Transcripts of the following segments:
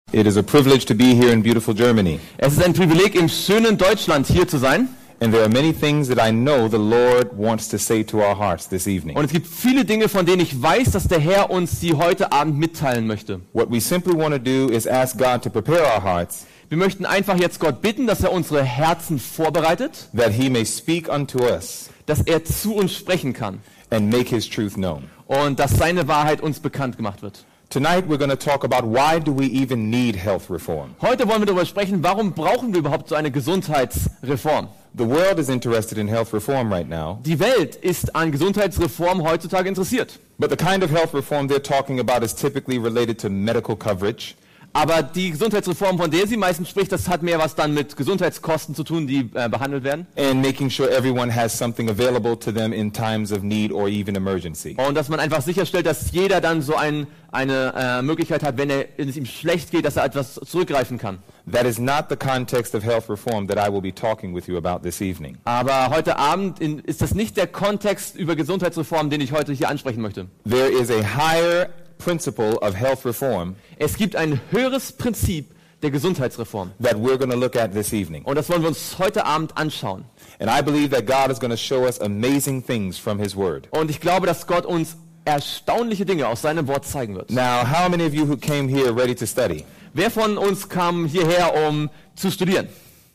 It is a privilege to be here in beautiful Germany. Es ist ein Privileg, im schönen Deutschland hier zu sein. And there are many things that I know the Lord wants to say to our hearts this evening. Und es gibt viele Dinge, von denen ich weiß, dass der Herr uns sie heute Abend mitteilen möchte. What we simply want to do is ask God to prepare our hearts, Wir möchten einfach jetzt Gott bitten, dass er unsere Herzen vorbereitet, that He may speak unto us dass er zu uns sprechen kann and make His truth known. und dass seine Wahrheit uns bekannt gemacht wird. Tonight we're going to talk about why do we even need health reform. Heute wollen wir darüber sprechen, warum brauchen wir überhaupt so eine Gesundheitsreform? The world is interested in health reform right now, Die Welt ist an Gesundheitsreform heutzutage interessiert. but the kind of health reform they're talking about is typically related to medical coverage, Aber die Gesundheitsreform, von der sie meistens spricht, das hat mehr was dann mit Gesundheitskosten zu tun, die behandelt werden. and making sure everyone has something available to them in times of need or even emergency. Und dass man einfach sicherstellt, dass jeder dann so eine Möglichkeit hat, wenn es ihm schlecht geht, dass er etwas zurückgreifen kann. That is not the context of health reform that I will be talking with you about this evening. Aber heute Abend ist das nicht der Kontext über Gesundheitsreform, den ich heute hier ansprechen möchte. There is a higher principle of health reform Es gibt ein höheres Prinzip der Gesundheitsreform. that we're going to look at this evening. Und das wollen wir uns heute Abend anschauen. And I believe that God is going to show us amazing things from His Word. Und ich glaube, dass Gott uns erstaunliche Dinge aus seinem Wort zeigen wird. Now, how many of you who came here ready to study? Wer von uns kam hierher, um zu studieren?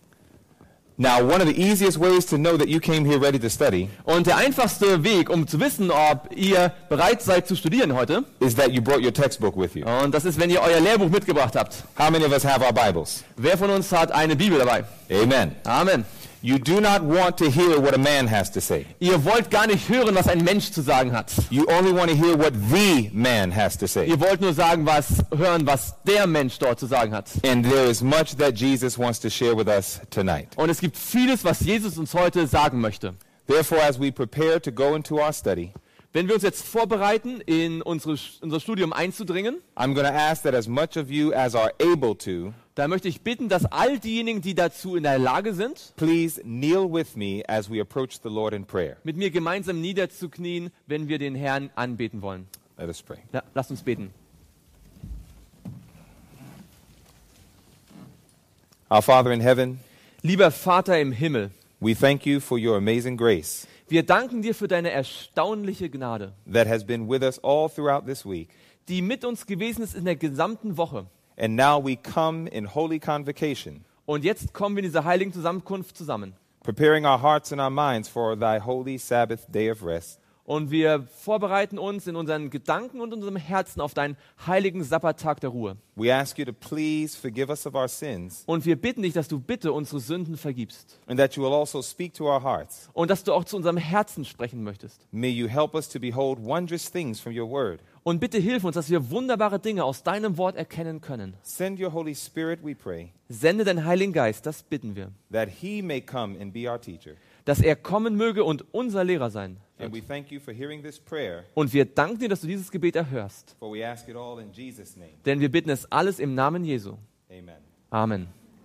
Now, one of the easiest ways to know that you came here ready to study Und der einfachste Weg, um zu wissen, ob ihr bereit seid zu studieren heute, is that you brought your textbook with you. und das ist, wenn ihr euer Lehrbuch mitgebracht habt. How many of us have our Bibles? Wer von uns hat eine Bibel dabei? Amen. Amen. You do not want to hear what a man has to say. Ihr wollt gar nicht hören, was ein Mensch zu sagen hat. You only want to hear what the man has to say. Ihr wollt nur hören, was der Mensch dort zu sagen hat. And there is much that Jesus wants to share with us tonight. Und es gibt vieles, was Jesus uns heute sagen möchte. Therefore, as we prepare to go into our study, Wenn wir uns jetzt vorbereiten, in unser Studium einzudringen, I'm going to ask that as much of you as are able to, da möchte ich bitten, dass all diejenigen, die dazu in der Lage sind, please kneel with me as we approach the Lord in prayer. mit mir gemeinsam niederzuknien, wenn wir den Herrn anbeten wollen. Let us pray. Ja, lasst uns beten. Our Father in heaven, Lieber Vater im Himmel, we thank you for your amazing grace wir danken dir für deine erstaunliche Gnade, that has been with us all throughout this week. die mit uns gewesen ist in der gesamten Woche. And now we come in holy convocation, Und jetzt kommen wir in dieser heiligen Zusammenkunft zusammen. preparing our hearts and our minds for thy holy Sabbath day of rest. Und wir vorbereiten uns in unseren Gedanken und unserem Herzen auf deinen heiligen Sabbattag der Ruhe. We ask you to please forgive us of our sins, Und wir bitten dich, dass du bitte unsere Sünden vergibst. and that you will also speak to our hearts. Und dass du auch zu unserem Herzen sprechen möchtest. May you help us to behold wondrous things from your word. Und bitte hilf uns, dass wir wunderbare Dinge aus deinem Wort erkennen können. Send your Holy Spirit, we pray, Sende deinen Heiligen Geist, das bitten wir. that he may come and be our teacher. Dass er kommen möge und unser Lehrer sein And wird. we thank you for hearing this prayer, Und wir danken dir, dass du dieses Gebet erhörst. for we ask it all in Jesus' name. Denn wir bitten es alles im Namen Jesu. Amen. Amen.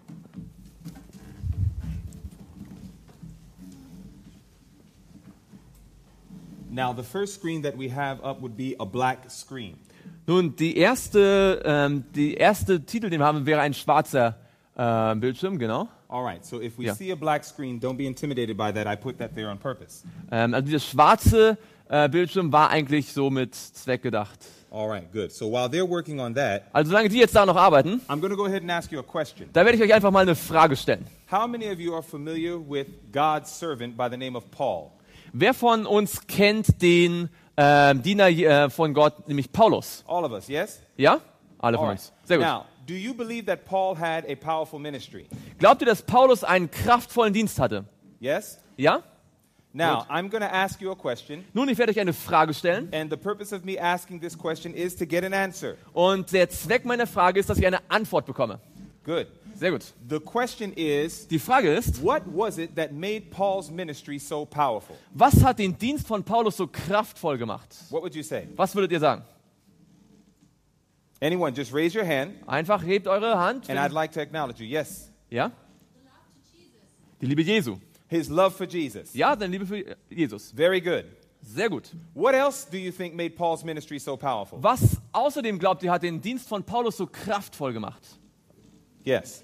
Now, the first screen that we have up would be a black screen. Nun, die erste Titel, den wir haben, wäre ein schwarzer Bildschirm, genau. All right, so if we Yeah. see a black screen, don't be intimidated by that. I put that there on purpose. Also dieser schwarze Bildschirm war eigentlich so mit Zweck gedacht. All right, good. So while they're working on that, Also solange die jetzt da noch arbeiten, I'm going to go ahead and ask you a question. da werde ich euch einfach mal eine Frage stellen. How many of you are familiar with God's servant by the name of Paul? Wer von uns kennt den Diener von Gott, nämlich Paulus? All of us, yes? Ja? Alle von All uns. Sehr gut. Now, do you believe that Paul had a powerful ministry? Glaubt ihr, dass Paulus einen kraftvollen Dienst hatte? Yes? Ja? Now, I'm going to ask you a question, Nun, ich werde euch eine Frage stellen. and the purpose of me asking this question is to get an answer. Und der Zweck meiner Frage ist, dass ich eine Antwort bekomme. Good. Sehr gut. The question is, Die Frage ist, what was it that made Paul's ministry so powerful? was hat den Dienst von Paulus so kraftvoll gemacht? What would you say? Was würdet ihr sagen? Anyone, just raise your hand, Einfach hebt eure Hand. and I'd like to acknowledge you. Yes. Ja? Die Liebe Jesu. His love for Jesus. Ja, deine Liebe für Jesus. Very good. Sehr gut. What else do you think made Paul's ministry so powerful? Was außerdem glaubt ihr, hat den Dienst von Paulus so kraftvoll gemacht? Yes.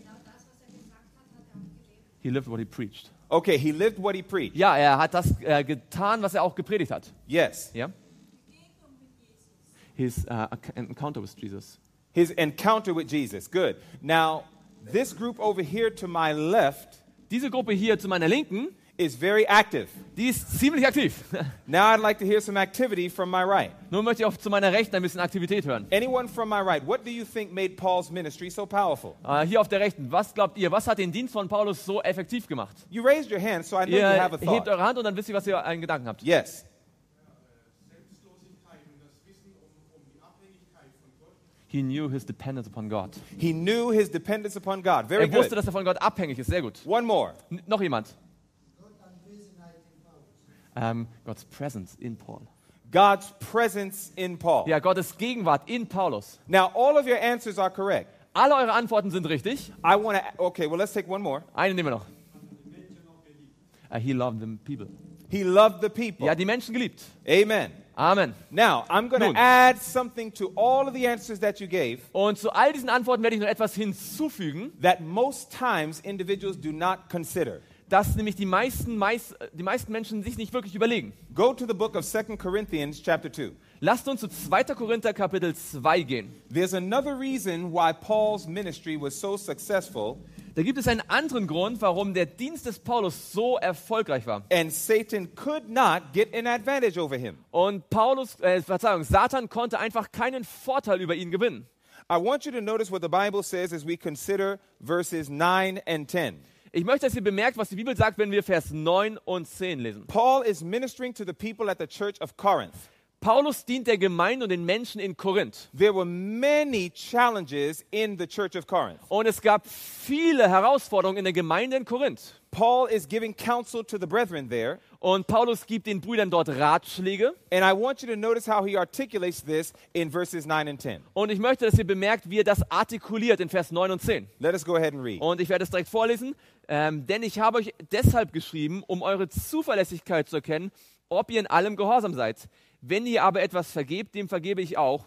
He lived what he preached. Okay, he lived what he preached. Ja, er hat das getan, was er auch gepredigt hat. Yes. Ja? His encounter with Jesus. His encounter with Jesus. Good. Now, this group over here to my left Diese Gruppe hier zu meiner Linken, is very active. die ist ziemlich aktiv. Now I'd like to hear some activity from my right. Nun möchte ich auch zu meiner Rechten ein bisschen Aktivität hören. Anyone from my right, what do you think made Paul's ministry so powerful? Hier auf der Rechten, was glaubt ihr, was hat den Dienst von Paulus so effektiv gemacht? You raised your hand, so I know Ihr you have a hebt thought. eure Hand und dann wisst ihr, was ihr einen Gedanken habt. Yes. Selbstlosigkeit und das Wissen um die Abhängigkeit von Gott. He knew his dependence upon God. He knew his dependence upon God. Very Er wusste, good. dass er von Gott abhängig ist. Sehr gut. One more. Noch jemand? God's presence in Paul. God's presence in Paul. Ja, Gottes Gegenwart in Paulus. Now, all of your answers are correct. Alle eure Antworten sind richtig. I want to, okay, well, let's take one more. Eine nehmen wir noch. He loved the people. He loved the people. Ja, die Menschen geliebt. Amen. Amen. Now, I'm going Nun. to add something to all of the answers that you gave Und zu all diesen Antworten werde ich noch etwas hinzufügen, that most times individuals do not consider. das nämlich die meisten Menschen sich nicht wirklich überlegen. Go to the book of 2 Corinthians chapter 2. Lasst uns zu 2. Korinther Kapitel 2 gehen. There's another reason why Paul's ministry was so successful Da gibt es einen anderen Grund, warum der Dienst des Paulus so erfolgreich war. and Satan could not get an advantage over him. Und Satan konnte einfach keinen Vorteil über ihn gewinnen. I want you to notice what the Bible says as we consider verses 9 and 10. Ich möchte, dass ihr bemerkt, was die Bibel sagt, wenn wir Vers 9 und 10 lesen. Paul is ministering to the people at the church of Corinth. Paulus dient der Gemeinde und den Menschen in Korinth. There were many challenges in the church of Corinth. Und es gab viele Herausforderungen in der Gemeinde in Korinth. Paul is giving counsel to the brethren there, Und Paulus gibt den Brüdern dort Ratschläge. and I want you to notice how he articulates this in verses 9 and 10. Und ich möchte, dass ihr bemerkt, wie er das artikuliert in Vers 9 und 10. Let us go ahead and read. Und ich werde es direkt vorlesen. Denn ich habe euch deshalb geschrieben, um eure Zuverlässigkeit zu erkennen, ob ihr in allem gehorsam seid. Wenn ihr aber etwas vergebt, dem vergebe ich auch.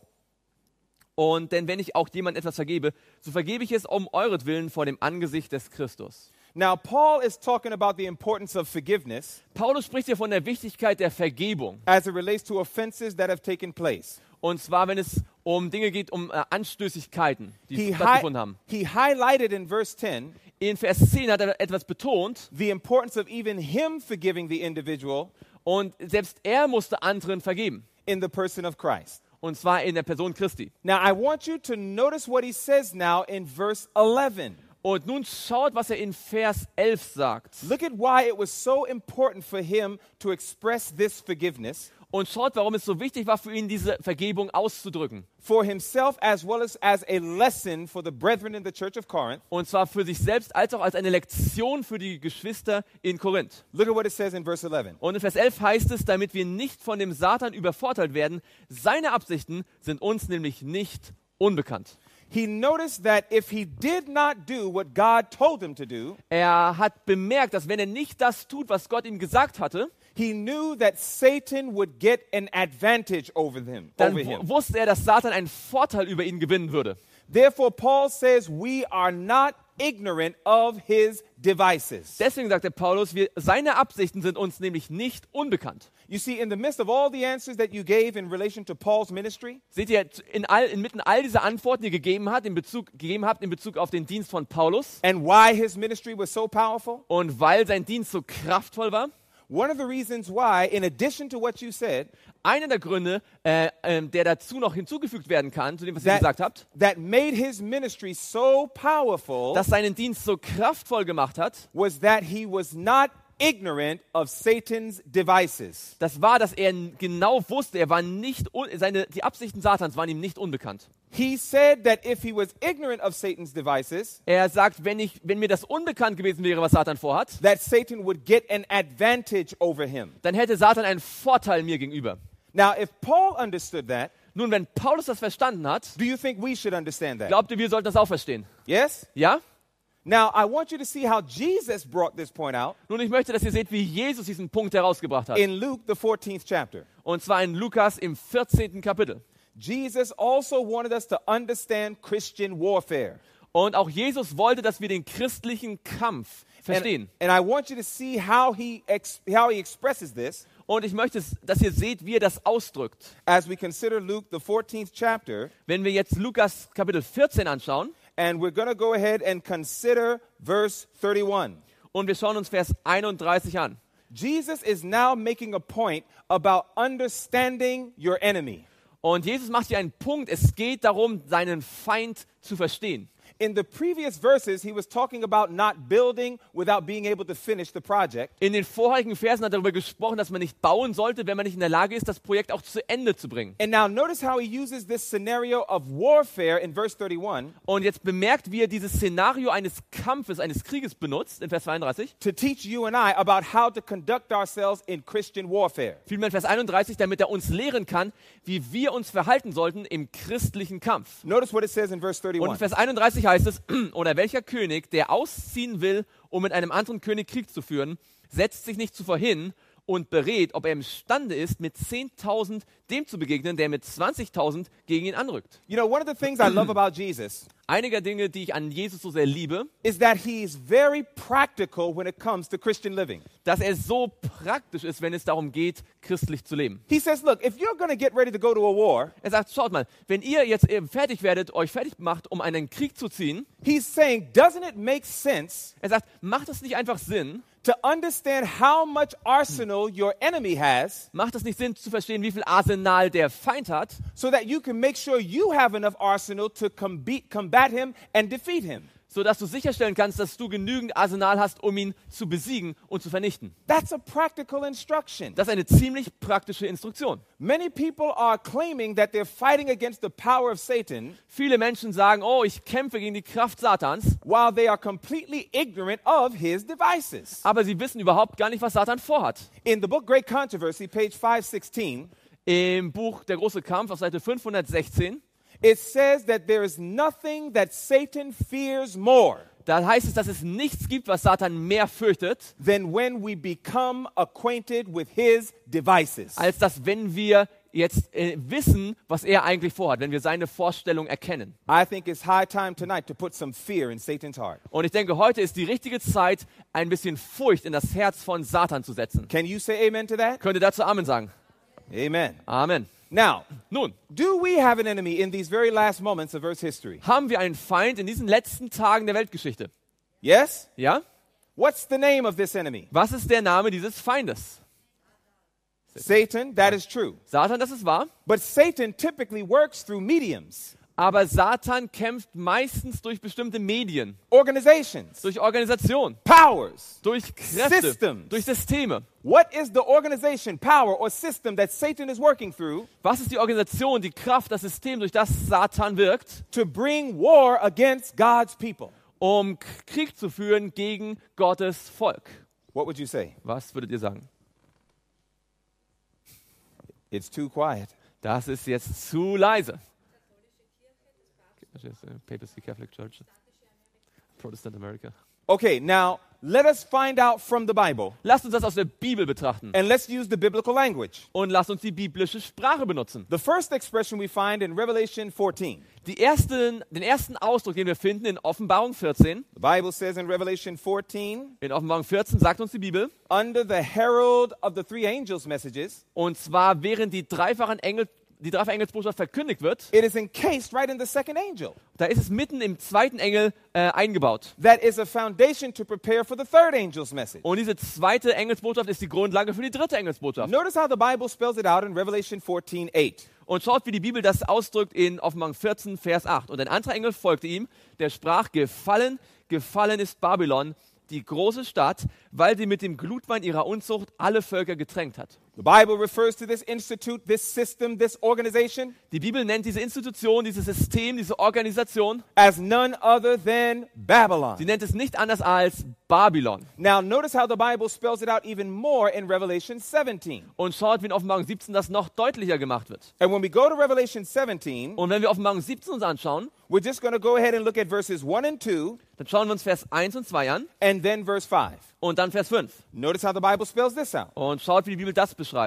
Und denn wenn ich auch jemandem etwas vergebe, so vergebe ich es um euretwillen vor dem Angesicht des Christus. Now, Paul is talking about the importance of forgiveness Paulus spricht hier von der Wichtigkeit der Vergebung. as it relates to offenses that have taken place. Und zwar, wenn es um Dinge geht, um Anstößigkeiten, die He, stattgefunden haben. he highlighted in verse 10 In Vers 10 hat er etwas betont. the importance of even him forgiving the individual Und selbst er musste anderen vergeben. in the person of Christ. Und zwar in der Person Christi. Now, I want you to notice what he says now in verse 11. Und nun schaut, was er in Vers 11 sagt. Look at why it was so important for him to express this forgiveness Und schaut, warum es so wichtig war für ihn, diese Vergebung auszudrücken. for himself as well as a lesson for the brethren in the church of Corinth. Und zwar für sich selbst als auch als eine Lektion für die Geschwister in Korinth. Look at what it says in verse 11. Und in Vers 11 heißt es, damit wir nicht von dem Satan übervorteilt werden. Seine Absichten sind uns nämlich nicht unbekannt. He noticed that if he did not do what God told him to do, Er hat bemerkt, dass wenn er nicht das tut, was Gott ihm gesagt hatte, he knew that Satan would get an advantage over him. dann wusste er, dass Satan einen Vorteil über ihn gewinnen würde. Therefore, Paul says we are not ignorant of his devices. Deswegen sagt der Paulus, seine Absichten sind uns nämlich nicht unbekannt. You see, in the midst of all the answers that you gave in relation to Paul's ministry, Seht ihr, inmitten all dieser Antworten, die ihr gegeben habt in Bezug auf den Dienst von Paulus and why his ministry was so powerful, und weil sein Dienst so kraftvoll war, one of the reasons why, in addition to what you said, einer der Gründe, der dazu noch hinzugefügt werden kann, zu dem, was ihr gesagt habt, that made his ministry so powerful das seinen Dienst so kraftvoll gemacht hat, was that he was not ignorant of Satan's devices. das war, dass er genau wusste, die Absichten Satans waren ihm nicht unbekannt. He said that if he was ignorant of Satan's devices, Er sagt, wenn mir das unbekannt gewesen wäre, was Satan vorhat, that Satan would get an advantage over him. dann hätte Satan einen Vorteil mir gegenüber. Now, if Paul understood that, Nun, wenn Paulus das verstanden hat, do you think we should understand that? glaubt ihr, wir sollten das auch verstehen? Yes? Ja? Now, I want you to see how Jesus brought this point out Nun, ich möchte, dass ihr seht, wie Jesus diesen Punkt herausgebracht hat. in Luke, the 14th chapter. Und zwar in Lukas im 14. Kapitel. Jesus also wanted us to understand Christian warfare. Und auch Jesus wollte, dass wir den christlichen Kampf verstehen. And I want you to see how he expresses this Und ich möchte, dass ihr seht, wie er das ausdrückt. as we consider Luke, the 14th chapter. Wenn wir jetzt Lukas Kapitel 14 anschauen And we're going to go ahead and consider verse 31. und wir schauen uns Vers 31 an. Jesus is now making a point about understanding your enemy. Und Jesus macht hier einen Punkt. Es geht darum, seinen Feind zu verstehen. In the previous verses, he was talking about not building without being able to finish the project. In den vorherigen Versen hat er darüber gesprochen, dass man nicht bauen sollte, wenn man nicht in der Lage ist, das Projekt auch zu Ende zu bringen. And now notice how he uses this scenario of warfare in verse 31 Und jetzt bemerkt, wie er dieses Szenario eines Kampfes, eines Krieges benutzt, in Vers 32. to teach you and I about how to conduct ourselves in Christian warfare. Vielmehr in Vers 31, damit er uns lehren kann, wie wir uns verhalten sollten im christlichen Kampf. Notice what it says in verse Und in 31. Vers 31 heißt es, oder welcher König, der ausziehen will, um mit einem anderen König Krieg zu führen, setzt sich nicht zuvor hin und berät, ob er imstande ist, mit 10.000 dem zu begegnen, der mit 20.000 gegen ihn anrückt. You know, one of the things I love about Jesus Einige der Dinge, die ich an Jesus so sehr liebe, is that he's very practical when it comes to Christian living. dass er so praktisch ist, wenn es darum geht, christlich zu leben. He says, look, if you're going to get ready to go to a war, Er sagt, schaut mal, wenn ihr jetzt eben fertig werdet, euch fertig macht, um einen Krieg zu ziehen, he's saying, doesn't it make sense er sagt, macht es nicht einfach Sinn, to understand how much arsenal your enemy has macht es nicht Sinn zu verstehen, wie viel Arsenal der Feind hat, so that you can make sure you have enough arsenal to combat him and defeat him? sodass du sicherstellen kannst, dass du genügend Arsenal hast, um ihn zu besiegen und zu vernichten. That's a practical instruction. Das ist eine ziemlich praktische Instruktion. Many people are claiming that they're fighting against the power of Satan Viele Menschen sagen, oh, ich kämpfe gegen die Kraft Satans, while they are completely ignorant of his devices. aber sie wissen überhaupt gar nicht, was Satan vorhat. In the book Great Controversy, page 516, Im Buch Der große Kampf auf Seite 516, it says that there is nothing that Satan fears more da heißt es, dass es nichts gibt, was Satan mehr fürchtet, than when we become acquainted with his devices. als dass wenn wir jetzt wissen, was er eigentlich vorhat, wenn wir seine Vorstellung erkennen. I think it's high time tonight to put some fear in Satan's heart. Und ich denke, heute ist die richtige Zeit, ein bisschen Furcht in das Herz von Satan zu setzen. Can you say amen to that? Könnt ihr dazu Amen sagen? Amen. Amen. Now, Nun, do we have an enemy in these very last moments of Earth's history? haben wir einen Feind in diesen letzten Tagen der Weltgeschichte? Yes? Ja? What's the name of this enemy? Was ist der Name dieses Feindes? Satan, that is true. Satan, das ist wahr. But Satan typically works through mediums, Aber Satan kämpft meistens durch bestimmte Medien, organizations, durch Organisation, powers. durch Kräfte, Systems. durch Systeme. What is the organization, power, or system that Satan is working through Was ist die Organisation, die Kraft, das System, durch das Satan wirkt, to bring war against God's people? um Krieg zu führen gegen Gottes Volk? What would you say? Was würdet ihr sagen? It's too quiet. Das ist jetzt zu leise. Papacy Catholic Church, Protestant America. Okay, now let us find out from the Bible Lasst uns das aus der Bibel betrachten and let's use the biblical language. und lasst uns die biblische Sprache benutzen. The first expression we find in Revelation 14. Den ersten Ausdruck, den wir finden in Offenbarung 14, The Bible says in Revelation 14, in Offenbarung 14 sagt uns die Bibel, under the herald of the three angels' messages, und zwar während die dreifache Engelsbotschaft verkündigt wird, it is encased right in the second angel. da ist es mitten im zweiten Engel eingebaut. That is a foundation to prepare for the third angel's message. Und diese zweite Engelsbotschaft ist die Grundlage für die dritte Engelsbotschaft. Notice how the Bible spells it out in Revelation 14:8. Und schaut, wie die Bibel das ausdrückt in Offenbarung 14, Vers 8. Und ein anderer Engel folgte ihm, der sprach, gefallen, gefallen ist Babylon, die große Stadt, weil sie mit dem Glutwein ihrer Unzucht alle Völker getränkt hat. The Bible refers to this institute, this system, this organization Die Bibel nennt diese Institution, dieses System, diese Organisation, as none other than Babylon. sie nennt es nicht anders als Babylon. Now, notice how the Bible spells it out even more in Revelation 17. Und schaut, wie in Offenbarung 17 das noch deutlicher gemacht wird. And when we go to Revelation 17, Und wenn wir Offenbarung 17 uns anschauen, we're just going to go ahead and look at verses 1 and 2 dann schauen wir uns Vers 1 und 2 an and then verse 5. und dann Vers 5. Notice how the Bible spells this out. Und schaut, wie die Bibel das beschreibt.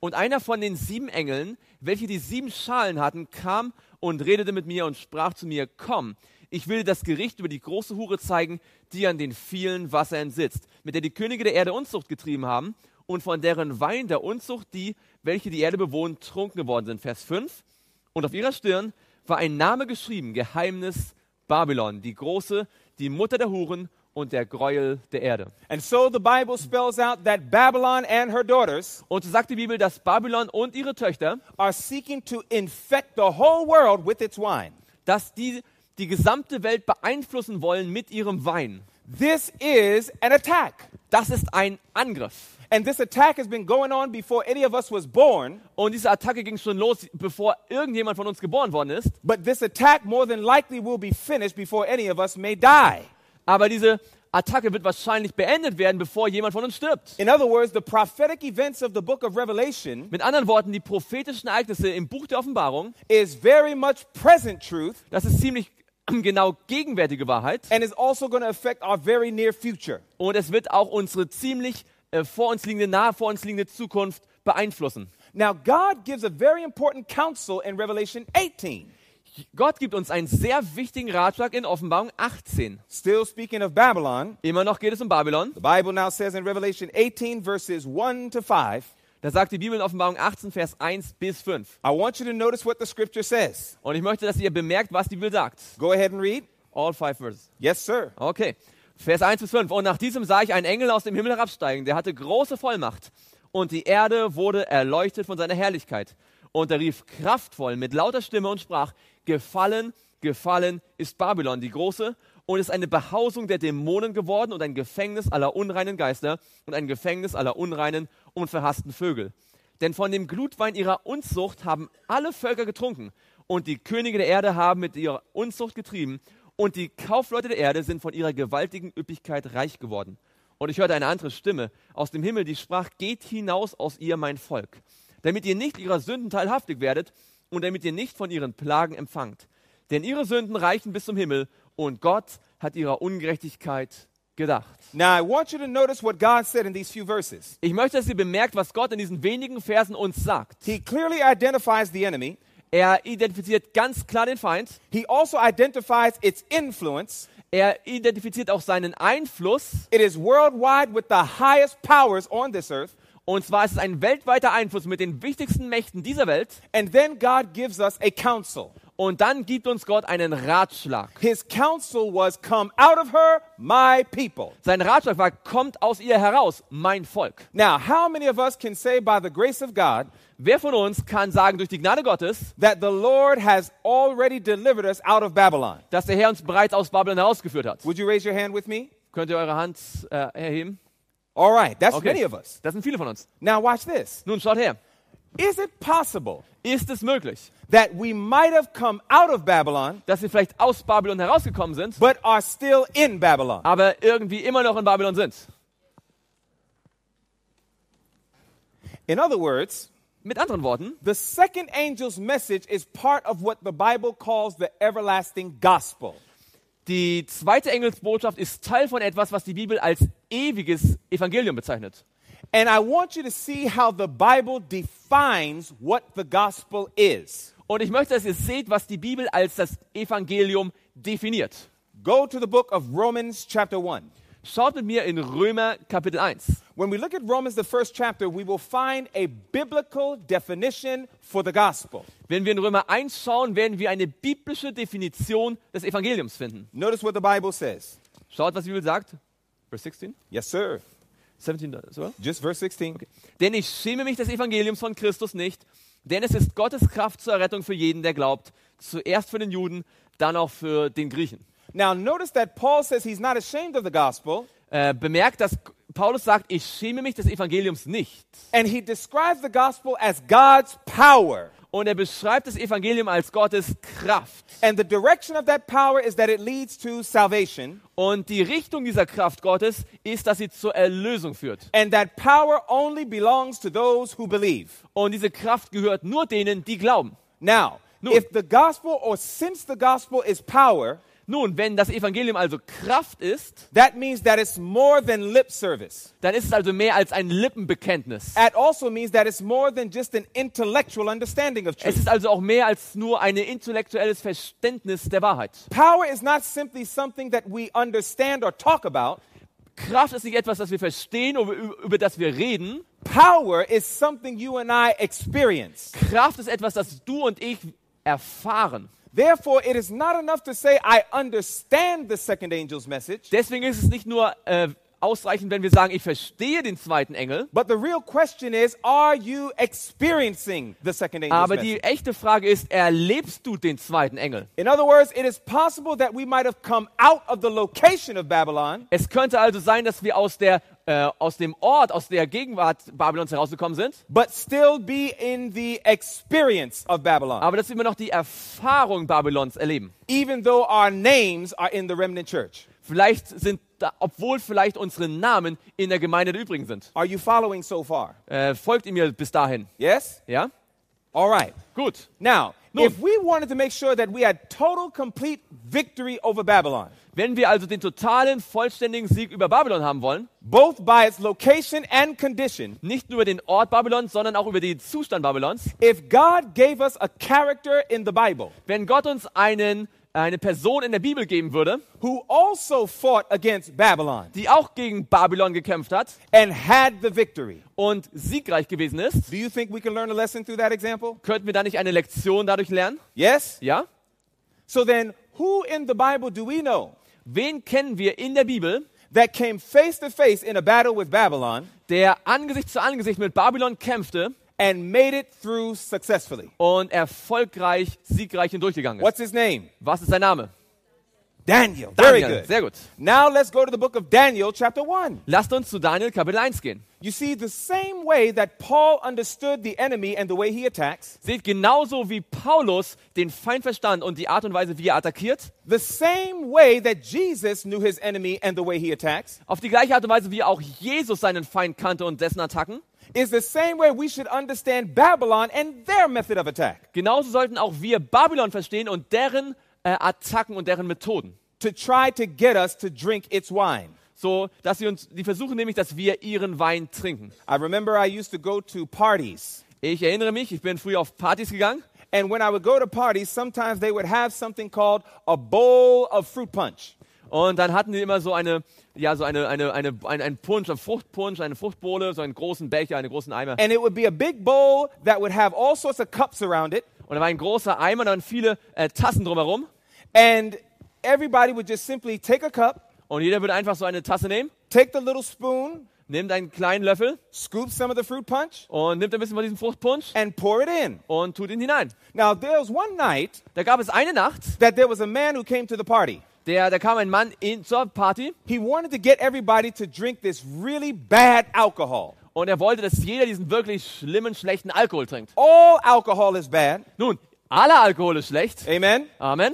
Und einer von den 7 Engeln, welche die 7 Schalen hatten, kam und redete mit mir und sprach zu mir, komm, ich will dir das Gericht über die große Hure zeigen, die an den vielen Wassern sitzt, mit der die Könige der Erde Unzucht getrieben haben und von deren Wein der Unzucht die, welche die Erde bewohnen, trunken geworden sind. Vers 5. Und auf ihrer Stirn war ein Name geschrieben, Geheimnis Babylon, die große, die Mutter der Huren und der Gräuel der Erde. And so the Bible spells out that Babylon and her daughters Und so sagt die Bibel, dass Babylon und ihre Töchter, are seeking to infect the whole world with its wine. dass die gesamte Welt beeinflussen wollen mit ihrem Wein. This is an attack. Das ist ein Angriff. And this attack has been going on before any of us was born, Und diese Attacke ging schon los, bevor irgendjemand von uns geboren worden ist. but this attack more than likely will be finished before any of us may die. Aber diese Attacke wird wahrscheinlich beendet werden, bevor jemand von uns stirbt. In other words, the prophetic events of the book of Revelation Mit anderen Worten, die prophetischen Ereignisse im Buch der Offenbarung, is very much present truth das ist ziemlich genau gegenwärtige Wahrheit. and is also going to affect our very near future. Und es wird auch unsere ziemlich nahe vor uns liegende Zukunft beeinflussen. Now, God gives a very important counsel in Revelation 18. Gott gibt uns einen sehr wichtigen Ratschlag in Offenbarung 18. Still speaking of Babylon, Immer noch geht es um Babylon. the Bible now says in Revelation 18, verses 1 to 5, Da sagt die Bibel in Offenbarung 18, Vers 1 bis 5. I want you to notice what the scripture says. Und ich möchte, dass ihr bemerkt, was die Bibel sagt. Go ahead and read. All 5 verses. Yes, sir. Okay. Vers 1 bis 5. Und nach diesem sah ich einen Engel aus dem Himmel herabsteigen, der hatte große Vollmacht. Und die Erde wurde erleuchtet von seiner Herrlichkeit. Und er rief kraftvoll mit lauter Stimme und sprach, gefallen, gefallen ist Babylon, die Große, und ist eine Behausung der Dämonen geworden und ein Gefängnis aller unreinen Geister und ein Gefängnis aller unreinen und verhassten Vögel. Denn von dem Glutwein ihrer Unzucht haben alle Völker getrunken, und die Könige der Erde haben mit ihrer Unzucht getrieben, und die Kaufleute der Erde sind von ihrer gewaltigen Üppigkeit reich geworden. Und ich hörte eine andere Stimme aus dem Himmel, die sprach, geht hinaus aus ihr, mein Volk, damit ihr nicht ihrer Sünden teilhaftig werdet und damit ihr nicht von ihren Plagen empfangt. Denn ihre Sünden reichen bis zum Himmel und Gott hat ihrer Ungerechtigkeit gedacht. Now, I want you to notice what God said in these few verses. Ich möchte, dass ihr bemerkt, was Gott in diesen wenigen Versen uns sagt. He clearly identifies the enemy. Er identifiziert ganz klar den Feind. He also identifies its influence. Er identifiziert auch seinen Einfluss. It is worldwide with the highest powers on this earth. Und zwar ist es ein weltweiter Einfluss mit den wichtigsten Mächten dieser Welt. And then God gives us a counsel. Und dann gibt uns Gott einen Ratschlag. His counsel was, come out of her, my people. Sein Ratschlag war, kommt aus ihr heraus, mein Volk. Now, how many of us can say by the grace of God Wer von uns kann sagen, durch die Gnade Gottes, that the Lord has already delivered us out of Babylon? dass der Herr uns bereits aus Babylon herausgeführt hat? Would you raise your hand with me? Könnt ihr eure Hand erheben? All right, that's Okay. many of us. Das sind viele von uns. Now, watch this. Nun schaut her. Is it possible Ist es möglich, that we might have come out of Babylon, dass wir vielleicht aus Babylon herausgekommen sind, but are still in Babylon? aber irgendwie immer noch in Babylon sind? In other words, Mit anderen Worten, the second angel's message is part of what the Bible calls the everlasting gospel. die zweite Engelsbotschaft ist Teil von etwas, was die Bibel als ewiges Evangelium bezeichnet. And I want you to see how the Bible defines what the gospel is. Und ich möchte, dass ihr seht, was die Bibel als das Evangelium definiert. Go to the book of Romans, chapter 1. Schaut mit mir in Römer Kapitel 1. When we look at Romans, the first chapter, we will find a biblical definition for the gospel. Wenn wir in Römer 1 schauen, werden wir eine biblische Definition des Evangeliums finden. Notice what the Bible says. Schaut, was die Bibel sagt. Vers 16? Yes, sir. 17, so? Just verse 16. Denn ich schäme mich des Evangeliums von Christus nicht, denn es ist Gottes Kraft zur Errettung für jeden, der glaubt. Zuerst für den Juden, dann auch für den Griechen. Now, notice that Paul says he's not ashamed of the gospel, Bemerkt, dass Paulus sagt, ich schäme mich des Evangeliums nicht. and he describes the gospel as God's power. Und er beschreibt das Evangelium als Gottes Kraft. And the direction of that power is that it leads to salvation, Und die Richtung dieser Kraft Gottes ist, dass sie zur Erlösung führt. and that power only belongs to those who believe. Und diese Kraft gehört nur denen, die glauben. Now, Nun. if the gospel, or since the gospel is power, Nun, wenn das Evangelium also Kraft ist, that means that it's more than lip service. dann ist es also mehr als ein Lippenbekenntnis. It also means that it's more than just an intellectual understanding of Es truth. ist also auch mehr als nur ein intellektuelles Verständnis der Wahrheit. Power is not simply something that we understand or talk about. Kraft ist nicht etwas, das wir verstehen oder über das wir reden. Power is something you and I experience. Kraft ist etwas, das du und ich erfahren. Therefore, it is not enough to say, I understand the second angel's message. Deswegen ist es nicht nur ausreichend, wenn wir sagen, ich verstehe den zweiten Engel. But the real question is, are you experiencing the second angel's Aber message? die echte Frage ist, erlebst du den zweiten Engel? In other words, it is possible that we might have come out of the location of Babylon, Es könnte also sein, dass wir aus dem Ort, aus der Gegenwart Babylons herausgekommen sind, but still be in the experience of Babylon, aber dass wir immer noch die Erfahrung Babylons erleben. even though our names are in the remnant church. Vielleicht sind da, obwohl vielleicht unsere Namen in der Gemeinde der Übrigen sind. Are you following so far? Folgt ihr mir bis dahin? Yes? Ja? All right. Gut. Now, Nun. if we wanted to make sure that we had total, complete victory over Babylon, Wenn wir also den totalen, vollständigen Sieg über Babylon haben wollen, both by its location and condition, nicht nur über den Ort Babylons, sondern auch über den Zustand Babylons, if God gave us a character in the Bible wenn Gott uns eine Person in der Bibel geben würde, who also fought against Babylon die auch gegen Babylon gekämpft hat and had the victory, und siegreich gewesen ist, do you think we can learn a lesson through that example? könnten wir da nicht eine Lektion dadurch lernen? Yes? Ja? So then, who in the Bible do we know Wen kennen wir in der Bibel, that came face to face in a battle with Babylon der Angesicht zu Angesicht mit Babylon kämpfte and made it through successfully? und erfolgreich, siegreich hindurchgegangen ist? What's his name? Was ist sein Name? Daniel. Very Daniel. good. Sehr gut. Now let's go to the book of Daniel, chapter 1. Lasst uns zu Daniel Kapitel 1 gehen. You see, the same way that Paul understood the enemy and the way he attacks, Seht, genauso wie Paulus den Feind verstand und die Art und Weise, wie er attackiert, the same way that Jesus knew his enemy and the way he attacks, auf die gleiche Art und Weise, wie auch Jesus seinen Feind kannte und dessen Attacken, is the same way we should understand Babylon and their method of attack. genauso sollten auch wir Babylon verstehen und deren Attacken und deren Methoden. To try to get us to drink its wine. So, dass die versuchen nämlich, dass wir ihren Wein trinken. I remember I used to go to parties. Ich erinnere mich, ich bin früher auf Partys gegangen And when I would go to parties, sometimes they would have something called a bowl of fruit punch. und dann hatten die immer so einen Punsch, einen Fruchtpunsch, eine Fruchtbowle, so einen großen Becher, einen großen Eimer. And it would be a big bowl that would have all sorts of cups around it. Und da war ein großer Eimer, da waren viele Tassen drumherum. And everybody would just simply take a cup, Und jeder würde einfach so eine Tasse nehmen, take the little spoon, nimmt einen kleinen Löffel scoop some of the fruit punch, und nimmt ein bisschen von diesem Fruchtpunsch and pour it in. und tut ihn hinein. Now, there was one night Da gab es eine Nacht, that there was a man who came to the party. da kam ein Mann zur Party He wanted to get everybody to drink this really bad alcohol. und er wollte, dass jeder diesen wirklich schlimmen, schlechten Alkohol trinkt. All alcohol is bad. Nun, aller Alkohol ist schlecht. Amen? Amen.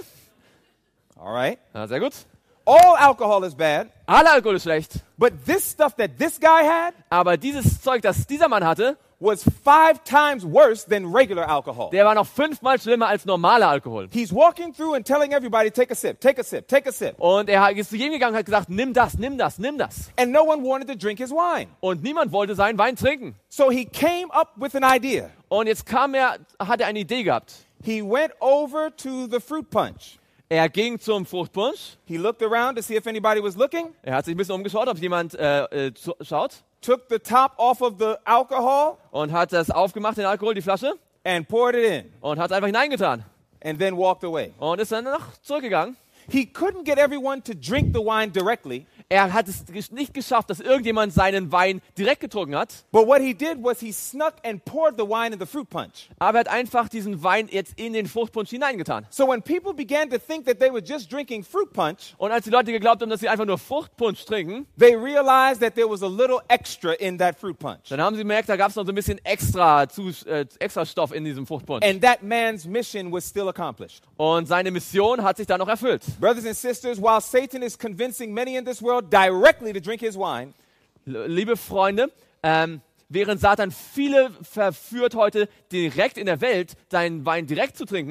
All right. Ja, sehr gut. All alcohol is bad. Aller Alkohol ist schlecht. But this stuff that this guy had Aber dieses Zeug, das dieser Mann hatte, was 5 times worse than regular alcohol. der war noch 5-mal schlimmer als normaler Alkohol. He's walking through and telling everybody, take a sip, take a sip, take a sip. Und er ist zu jedem gegangen und hat gesagt, nimm das, nimm das, nimm das. And no one wanted to drink his wine. Und niemand wollte seinen Wein trinken. So he came up with an idea. Und jetzt hat er eine Idee gehabt. He went over to the fruit punch. Er ging zum Fruchtpunsch. He looked around to see if anybody was looking, Er hat sich ein bisschen umgeschaut, ob jemand schaut. took the top off of the alcohol Und hat das aufgemacht, den Alkohol, die Flasche. and poured it in Und hat es einfach hineingetan. and then walked away. Und ist dann zurückgegangen. He couldn't get everyone to drink the wine directly, Er hat es nicht geschafft, dass irgendjemand seinen Wein direkt getrunken hat. but what he did was he snuck and poured the wine in the fruit punch. Aber er hat einfach diesen Wein jetzt in den Fruchtpunsch hineingetan. So when people began to think that they were just drinking fruit punch, Und als die Leute geglaubt haben, dass sie einfach nur Fruchtpunsch trinken, they realized that there was a little extra in that fruit punch. dann haben sie gemerkt, da gab es noch so ein bisschen extra Stoff in diesem Fruchtpunsch. And that man's mission was still accomplished. Und seine Mission hat sich dann noch erfüllt. Brothers and sisters, while Satan is convincing many in this world directly to drink his wine, Liebe Freunde, während Satan viele verführt heute direkt in der Welt, seinen Wein direkt zu trinken,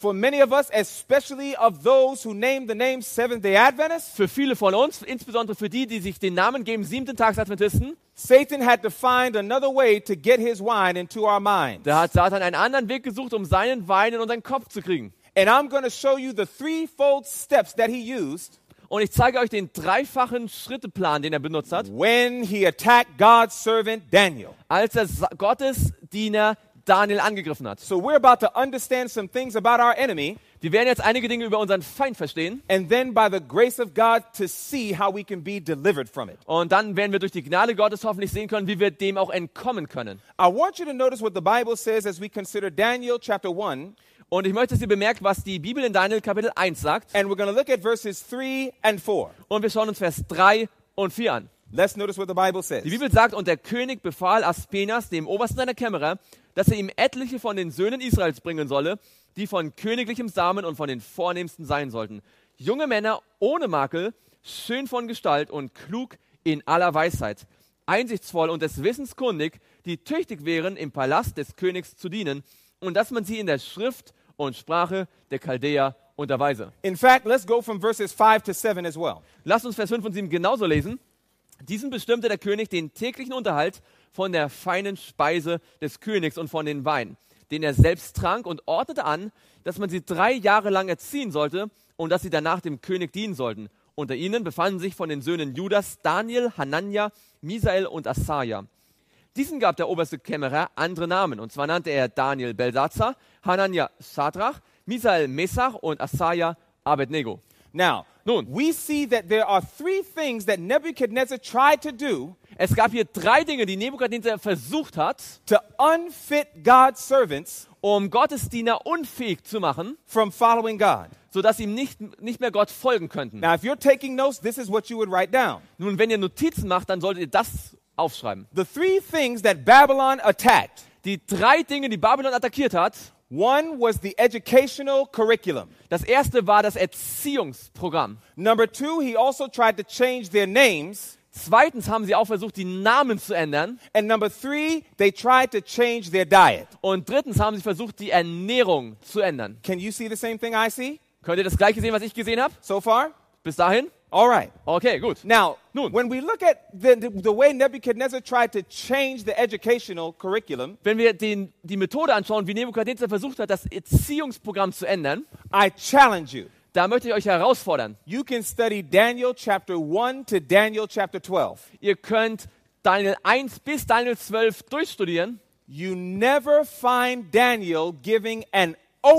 For many of us, especially of those who name the name Seventh-day Adventists, Für viele von uns, insbesondere für die, die sich den Namen geben, 7-Tags-Adventisten, Satan had to find another way to get his wine into our minds. da hat Satan einen anderen Weg gesucht, um seinen Wein in unseren Kopf zu kriegen. And I'm going to show you the threefold steps that he used Und ich zeige euch den dreifachen Schritteplan, den er benutzt hat, when he attacked God's servant Daniel. als er Gottes Diener Daniel angegriffen hat. So we're about to understand some things about our enemy, Wir werden jetzt einige Dinge über unseren Feind verstehen and then by the grace of God to see how we can be delivered from it. und dann werden wir durch die Gnade Gottes hoffentlich sehen können, wie wir dem auch entkommen können. I want you to notice what the Bible says as we consider Daniel chapter 1, Und ich möchte, dass ihr bemerkt, was die Bibel in Daniel Kapitel 1 sagt. and we're going to look at verses 3 and 4. Und wir schauen uns Vers 3 und 4 an. Let's notice what the Bible says. Die Bibel sagt, und der König befahl Aspenas, dem Obersten seiner Kämmerer, dass er ihm etliche von den Söhnen Israels bringen solle, die von königlichem Samen und von den Vornehmsten sein sollten. Junge Männer ohne Makel, schön von Gestalt und klug in aller Weisheit, einsichtsvoll und des Wissens kundig, die tüchtig wären, im Palast des Königs zu dienen, und dass man sie in der Schrift und Sprache der Chaldäer unterweise. In fact, let's go from verses 5 to 7 as well. Lasst uns Vers 5 und 7 genauso lesen. Diesen bestimmte der König den täglichen Unterhalt von der feinen Speise des Königs und von den Wein, den er selbst trank, und ordnete an, dass man sie 3 Jahre lang erziehen sollte und dass sie danach dem König dienen sollten. Unter ihnen befanden sich von den Söhnen Judas Daniel, Hanania, Misael und Asaja. Diesen gab der oberste Kämmerer andere Namen, und zwar nannte er Daniel Belsatzar, Hanania Shadrach, Misael Mesach und Asaja Abednego. Now, Nun. we see that there are three things that Nebuchadnezzar tried to do Es gab hier 3 Dinge, die Nebukadnezar versucht hat, to unfit God's servants um Gottes Diener unfähig zu machen, from following God. sodass ihm nicht mehr Gott folgen könnten. Now, if you're taking notes, this is what you would write down. Nun, wenn ihr Notizen macht, dann solltet ihr das aufschreiben. The three things that Babylon attacked. Die 3 Dinge, die Babylon attackiert hat, One was the educational curriculum. das erste war das Erziehungsprogramm. Number two, he also tried to change their names. Zweitens haben sie auch versucht, die Namen zu ändern. And number three, they tried to change their diet. Und drittens haben sie versucht, die Ernährung zu ändern. Can you see the same thing I see Könnt ihr das Gleiche sehen, was ich gesehen habe? so far? Bis dahin? All right. Okay, gut. Now, Nun. when we look at the way Nebuchadnezzar tried to change the educational curriculum, Wenn wir die Methode anschauen, wie Nebukadnezar versucht hat, das Erziehungsprogramm zu ändern, I challenge you. da möchte ich euch herausfordern. You can study Daniel chapter 1 to Daniel chapter 12. Ihr könnt Daniel 1 bis Daniel 12 durchstudieren. You never find Daniel giving an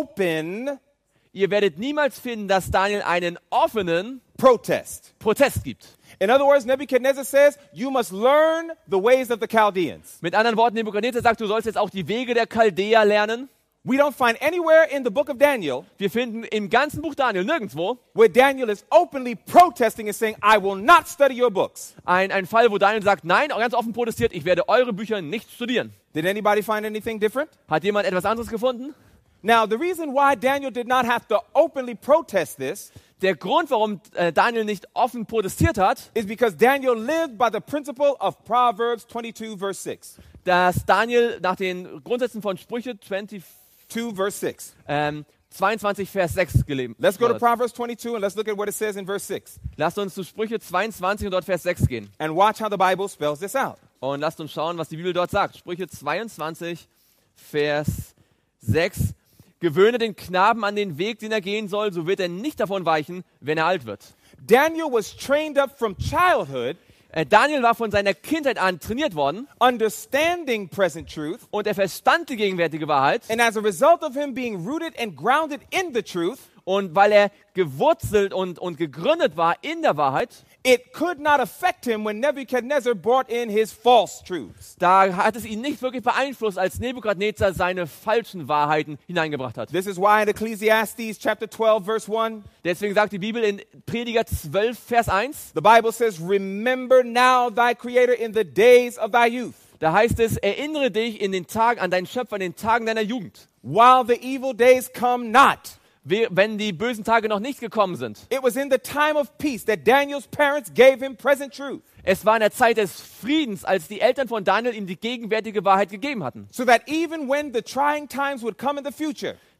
open Ihr werdet niemals finden, dass Daniel einen offenen protest. Protest gibt. In other words, Nebuchadnezzar says, you must learn the ways of the Chaldeans. Mit anderen Worten, Nebukadnezar sagt, du sollst jetzt auch die Wege der Chaldäer lernen. We don't find anywhere in the book of Daniel Wir finden im ganzen Buch Daniel nirgendwo where Daniel is openly protesting and saying, I will not study your books. ein Fall, wo Daniel sagt, nein, ganz offen protestiert, ich werde eure Bücher nicht studieren. Did anybody find anything different? Hat jemand etwas anderes gefunden? Now, the reason why Daniel did not have to openly protest this Der Grund, warum Daniel nicht offen protestiert hat, is because Daniel lived by the principle of Proverbs 22, verse 6. dass Daniel nach den Grundsätzen von Sprüche 2, verse 6. 22, Vers 6 gelebt Let's go to hat. Proverbs 22 and let's look at what it says in verse 6. Lasst uns zu Sprüche 22 und dort Vers 6 gehen. And watch how the Bible spells this out. Und lasst uns schauen, was die Bibel dort sagt. Sprüche 22, Vers 6. Gewöhne den Knaben an den Weg, den er gehen soll, so wird er nicht davon weichen, wenn er alt wird. Daniel was trained up from childhood, Daniel war von seiner Kindheit an trainiert worden understanding present truth, und er verstand die gegenwärtige Wahrheit. and as a result of him being rooted and grounded in the truth, Und weil er gewurzelt und gegründet war in der Wahrheit, it could not affect him when Nebuchadnezzar brought in his false truths. da hat es ihn nicht wirklich beeinflusst, als Nebukadnezar seine falschen Wahrheiten hineingebracht hat. This is why in Ecclesiastes chapter 12, verse 1, Deswegen sagt die Bibel in Prediger 12, Vers 1, the Bible says, remember now thy Creator in the days of thy youth, da heißt es, erinnere dich in den Tagen an deinen Schöpfer, in den Tagen deiner Jugend, while the evil days come not. wenn die bösen Tage noch nicht gekommen sind. It was in the time of peace that Daniel's parents gave him present truth, Es war in der Zeit des Friedens, als die Eltern von Daniel ihm die gegenwärtige Wahrheit gegeben hatten. so that even when the trying times would come in the future,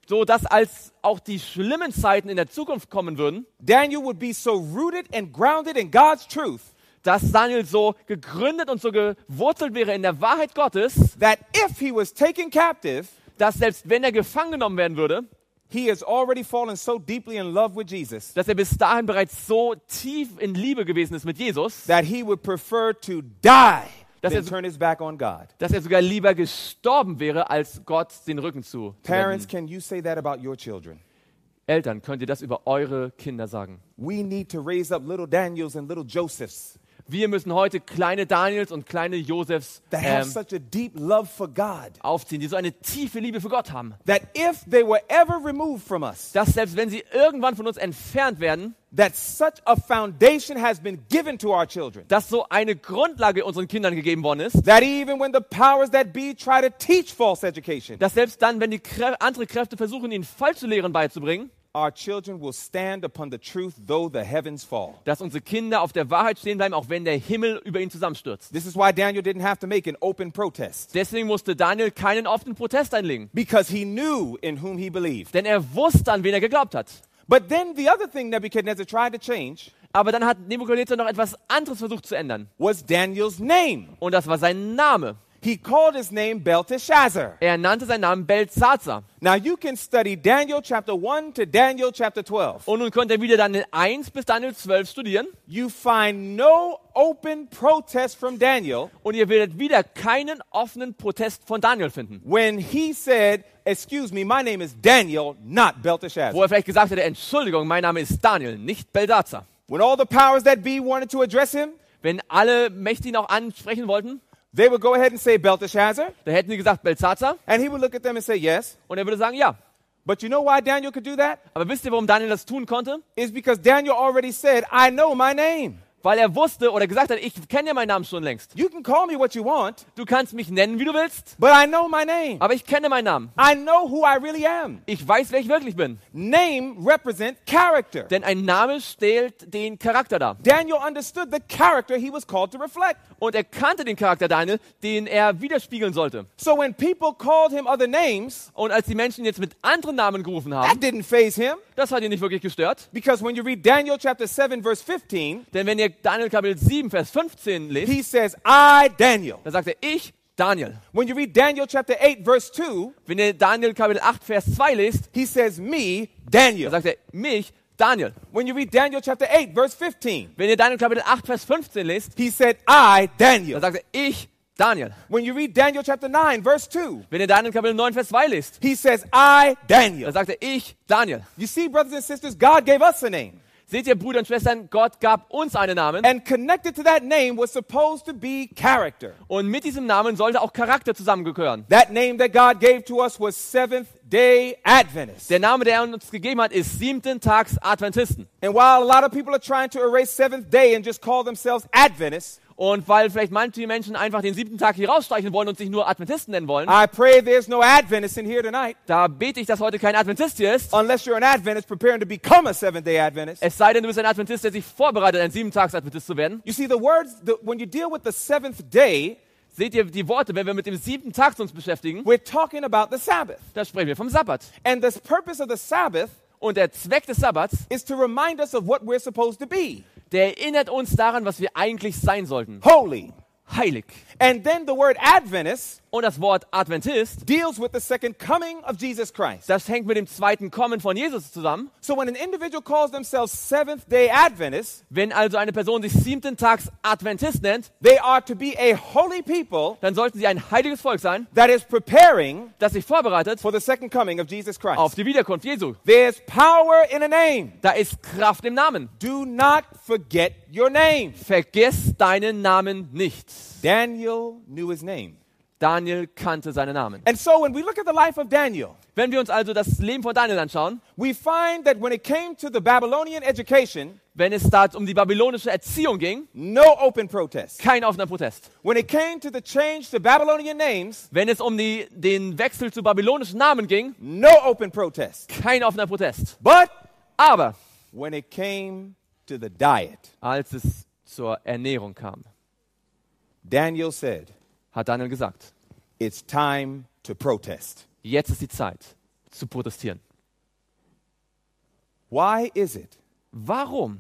so dass als auch die schlimmen Zeiten in der Zukunft kommen würden, Daniel would be so rooted and grounded in God's truth dass Daniel so gegründet und so gewurzelt wäre in der Wahrheit Gottes, that if he was taken captive, dass selbst wenn er gefangen genommen werden würde, he has already fallen so deeply in love with Jesus dass er bis dahin bereits so tief in Liebe gewesen ist mit Jesus, that he would prefer to die Dass than er- turn his back on God. dass er sogar lieber gestorben wäre, als Gott den Rücken zu Parents, wenden. can you say that about your children? Eltern, könnt ihr das über eure Kinder sagen? We need to raise up little Daniels and little Josephs Wir müssen heute kleine Daniels und kleine Josefs that have such a deep love for God aufziehen, die so eine tiefe Liebe für Gott haben. that if they were ever removed from us, Dass selbst wenn sie irgendwann von uns entfernt werden, that such a foundation has been given to our children, dass so eine Grundlage unseren Kindern gegeben worden ist, that even when the powers that be try to teach false education, dass selbst dann, wenn die andere Kräfte versuchen, ihnen falsche Lehren beizubringen, our children will stand upon the truth though the heavens fall. dass unsere Kinder auf der Wahrheit stehen bleiben, auch wenn der Himmel über ihnen zusammenstürzt. This is why Daniel didn't have to make an open protest, Deswegen musste Daniel keinen offenen Protest einlegen, because he knew in whom he believed. denn er wusste, an wen er geglaubt hat. But then the other thing Nebuchadnezzar tried to change Aber dann hat Nebukadnezar noch etwas anderes versucht zu ändern. was Daniel's name. Und das war sein Name. He called his name Belteshazzar. Er nannte seinen Namen Beltsatzar. Now you can study Daniel chapter 1 to Daniel chapter 12. Und nun könnt ihr wieder Daniel 1 bis Daniel 12 studieren. You find no open protest from Daniel Und ihr werdet wieder keinen offenen Protest von Daniel finden. when he said, excuse me, my name is Daniel, not Belteshazzar. Wo er vielleicht gesagt hätte, Entschuldigung, mein Name ist Daniel, nicht Beltsatzar. When all the powers that be wanted to address him, Wenn alle Mächte ihn auch ansprechen wollten, they would go ahead and say Belteshazzar, da hätten sie gesagt Beltsatzar. and he would look at them and say, yes. Und er würde sagen, ja. But you know why Daniel could do that? Aber wisst ihr, warum Daniel das tun konnte? It's because Daniel already said, I know my name. Weil er wusste oder gesagt hat, ich kenne ja meinen Namen schon längst. You can call me what you want, Du kannst mich nennen, wie du willst, but I know my name. aber ich kenne meinen Namen. I know who I really am. Ich weiß, wer ich wirklich bin. Name represents character. Denn ein Name stellt den Charakter dar. Daniel understood the character he was called to reflect. Und er kannte den Charakter Daniel, den er widerspiegeln sollte. So when people called him other names, Und als die Menschen jetzt mit anderen Namen gerufen that haben, didn't faze him, das hat ihn nicht wirklich gestört. because when you read Daniel chapter 7 verse 15, Denn wenn ihr Daniel Kapitel 7, Vers 15 lest, he says, I, Daniel. dann sagt er, ich, Daniel. When you read Daniel chapter 8 verse 2, Wenn ihr Daniel Kapitel 8, Vers 2 lest, he says, me, dann Daniel. sagt er, mich, Daniel. When you read Daniel chapter 8 verse 15, Wenn ihr Daniel Kapitel 8, Vers 15 lest, he said, I, dann Daniel. sagt er, ich, Daniel. When you read Daniel chapter 9 verse 2, Wenn ihr Daniel Kapitel 9, Vers 2 lest, he says, I, Daniel. dann sagt er, ich, Daniel. You see, brothers and sisters, God gave us a name. Seht ihr, Brüder und Schwestern, Gott gab uns einen Namen. And connected to that name was supposed to be character. Und mit diesem Namen sollte auch Charakter zusammengehören. That name that God gave to us was Seventh Day Adventist. Der Name, der er uns gegeben hat, ist 7. Tags Adventisten. And while a lot of people are trying to erase Seventh Day and just call themselves Adventists, Und weil vielleicht manche Menschen einfach den 7. Tag hier rausstreichen wollen und sich nur Adventisten nennen wollen, I pray there's no Adventists in here tonight, da bete ich, dass heute kein Adventist hier ist. unless you're an Adventist preparing to become a Seventh Day Adventist. Es sei denn, du bist ein Adventist, der sich vorbereitet, ein 7-Tags-Adventist zu werden. You see, the words, when you deal with the seventh day, Seht ihr die Worte, wenn wir mit dem 7. Tag uns beschäftigen, we're talking about the Sabbath. da sprechen wir vom Sabbat. And the purpose of the Sabbath Und der Zweck des Sabbats, is to remind us of what we're supposed to be. der erinnert uns daran, was wir eigentlich sein sollten. Holy. Heilig. And then the word Adventist Und das Wort Adventist, deals with the second coming of Jesus Christ. das hängt mit dem zweiten Kommen von Jesus zusammen. So when an individual calls themselves Seventh Day Adventists, Wenn also eine Person sich 7. Tags Adventist nennt, they are to be a holy people dann sollten sie ein heiliges Volk sein, that is preparing das sich vorbereitet for the second coming of Jesus auf Christ. die Wiederkunft Jesu. There's power in a name. Da ist Kraft im Namen. Do not forget your name. Vergiss deinen Namen nicht. Daniel knew his name. Daniel kannte seinen Namen. And so when we look at the life of Daniel, Wenn wir uns also das Leben von Daniel anschauen, we find that when it came to the Babylonian education, wenn es da um die babylonische Erziehung ging, no open protest. kein offener Protest. When it came to the change to Babylonian names, Wenn es um den Wechsel zu babylonischen Namen ging, no open protest. kein offener Protest. But Aber when it came to the diet, als es zur Ernährung kam, Daniel said, hat Daniel gesagt, it's time to protest. jetzt ist die Zeit zu protestieren. Why is it Warum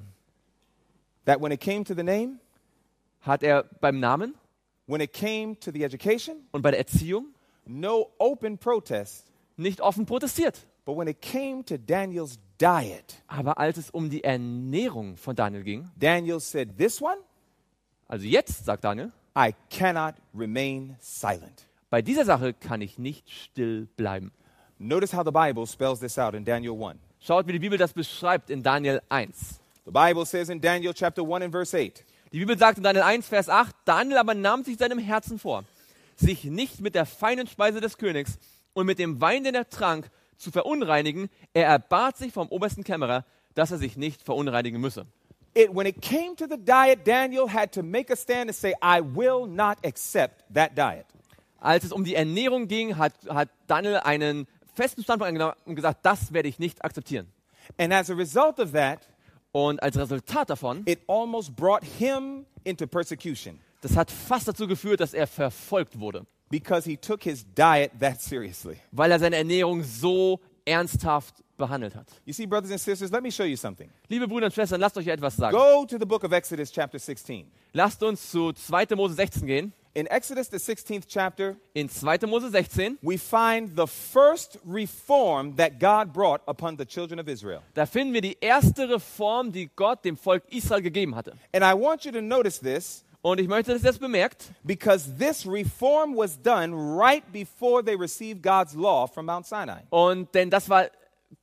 that when it came to the name, hat er beim Namen when it came to the education, und bei der Erziehung no open protest, nicht offen protestiert? but when it came to Daniel's diet, Aber als es um die Ernährung von Daniel ging, Daniel said, this one, also jetzt, sagt Daniel, I cannot remain silent. bei dieser Sache kann ich nicht still bleiben. Notice how the Bible spells this out in Daniel 1. Schaut, wie die Bibel das beschreibt in Daniel 1. The Bible says in Daniel chapter 1 and verse 8, Die Bibel sagt in Daniel 1, Vers 8, Daniel aber nahm sich seinem Herzen vor, sich nicht mit der feinen Speise des Königs und mit dem Wein, den er trank, zu verunreinigen. Er erbat sich vom obersten Kämmerer, dass er sich nicht verunreinigen müsse. when it came to the diet, Daniel had to make a stand and say, I will not accept that diet. Als es um die Ernährung ging, hat Daniel einen festen Standpunkt eingenommen und gesagt, das werde ich nicht akzeptieren. And as a result of that, Und als Resultat davon, it almost brought him into persecution das hat fast dazu geführt, dass er verfolgt wurde, because he took his diet that seriously. weil er seine Ernährung so ernsthaft behandelt hat. You see, brothers and sisters, let me show you something. Liebe Brüder und Schwestern, lasst euch etwas sagen. Go to the book of Exodus chapter 16. Lasst uns zu 2. Mose 16 gehen. In Exodus, the 16th chapter, In 2. Mose 16, we find the first reform that God brought upon the children of Israel. da finden wir die erste Reform, die Gott dem Volk Israel gegeben hatte. And I want you to notice this Und ich möchte, dass ihr das bemerkt, because this reform was done right before they received God's law from Mount Sinai. und denn das war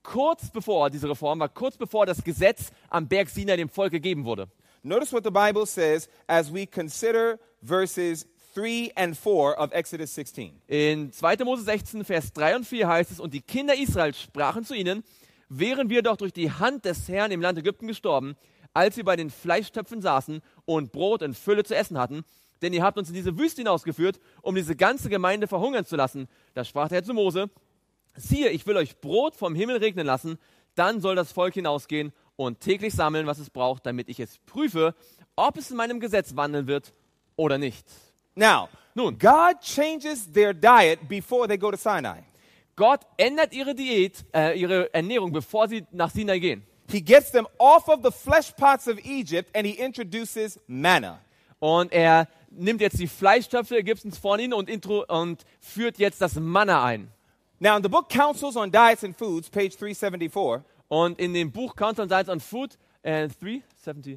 diese Reform war kurz bevor das Gesetz am Berg Sinai dem Volk gegeben wurde. Notice what the Bible says as we consider verses 3 and 4 of Exodus 16. In 2. Mose 16, Vers 3 und 4 heißt es, und die Kinder Israels sprachen zu ihnen, wären wir doch durch die Hand des Herrn im Land Ägypten gestorben, als wir bei den Fleischtöpfen saßen und Brot in Fülle zu essen hatten, denn ihr habt uns in diese Wüste hinausgeführt, um diese ganze Gemeinde verhungern zu lassen. Da sprach der Herr zu Mose, siehe, ich will euch Brot vom Himmel regnen lassen, dann soll das Volk hinausgehen und täglich sammeln, was es braucht, damit ich es prüfe, ob es in meinem Gesetz wandeln wird oder nicht. Now, Nun. God changes their diet before they go to Sinai. Gott ändert ihre Ernährung, bevor sie nach Sinai gehen. He gets them off of the flesh pots of Egypt and he introduces manna. Und er nimmt jetzt die Fleischtöpfe Ägyptens von ihnen und führt jetzt das Manna ein. Now, in the book Counsels on Diets and Foods, page 374, Und in dem Buch Counsel on Diets on Food, 374,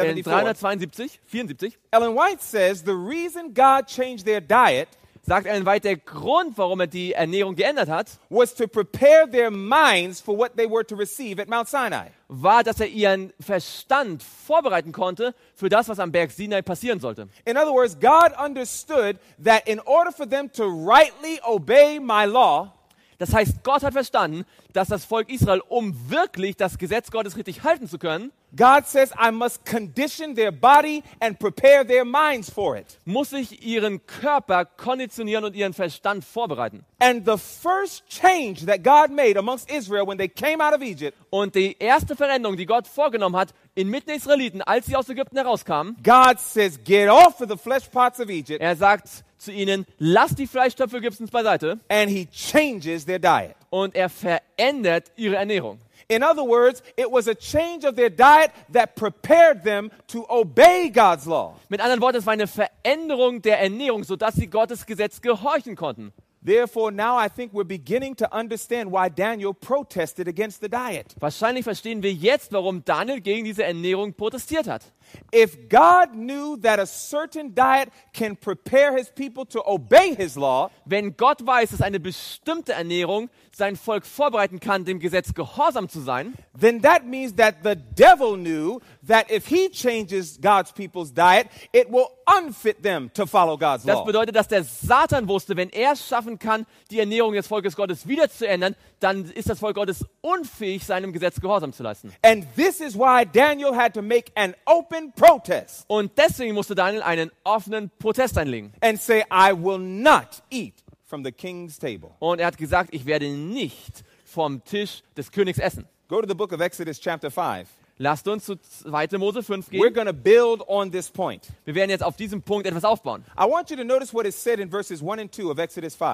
74, Ellen White says the reason God changed their diet sagt Ellen White, der Grund, warum er die Ernährung geändert hat, was to prepare their minds for what they were to receive at Mount Sinai. war, dass er ihren Verstand vorbereiten konnte für das, was am Berg Sinai passieren sollte. In other words, God understood that in order for them to rightly obey my law, Das heißt, Gott hat verstanden, dass das Volk Israel, um wirklich das Gesetz Gottes richtig halten zu können, God says, I must condition their body and prepare their minds for it. muss ich ihren Körper konditionieren und ihren Verstand vorbereiten. And the first change that God made amongst Israel when they came out of Egypt, Und die erste Veränderung, die Gott vorgenommen hat, inmitten der Israeliten, als sie aus Ägypten herauskamen, God says, get off of the flesh pots of Egypt, er sagt zu ihnen, lasst die Fleischtöpfe Ägyptens beiseite, and he changes their diet. und er verändert ihre Ernährung. In other words, it was a change of their diet that prepared them to obey God's law. Mit anderen Worten, es war eine Veränderung der Ernährung, sodass sie Gottes Gesetz gehorchen konnten. Therefore, now I think we're beginning to understand why Daniel protested against the diet. Wahrscheinlich verstehen wir jetzt, warum Daniel gegen diese Ernährung protestiert hat. If God knew that a certain diet can prepare his people to obey his law, Wenn Gott weiß, dass eine bestimmte Ernährung sein Volk vorbereiten kann, dem Gesetz gehorsam zu sein, then that means that the devil knew that if he changes God's people's diet, it will unfit them to follow God's das law. bedeutet, dass der Satan wusste, wenn er es schaffen kann, die Ernährung des Volkes Gottes wieder zu ändern, dann ist das Volk Gottes unfähig, seinem Gesetz gehorsam zu leisten. And this is why Daniel had to make an open protest Und deswegen musste Daniel einen offenen Protest einlegen. and say, I will not eat from the king's table. Und er hat gesagt, ich werde nicht vom Tisch des Königs essen. Go to the book of Exodus chapter 5. Lasst uns zu 2. Mose 5 We're gehen. going to build on this point. Wir werden jetzt auf diesem Punkt etwas aufbauen. I want you to notice what is said in verses 1 and 2 of Exodus 5.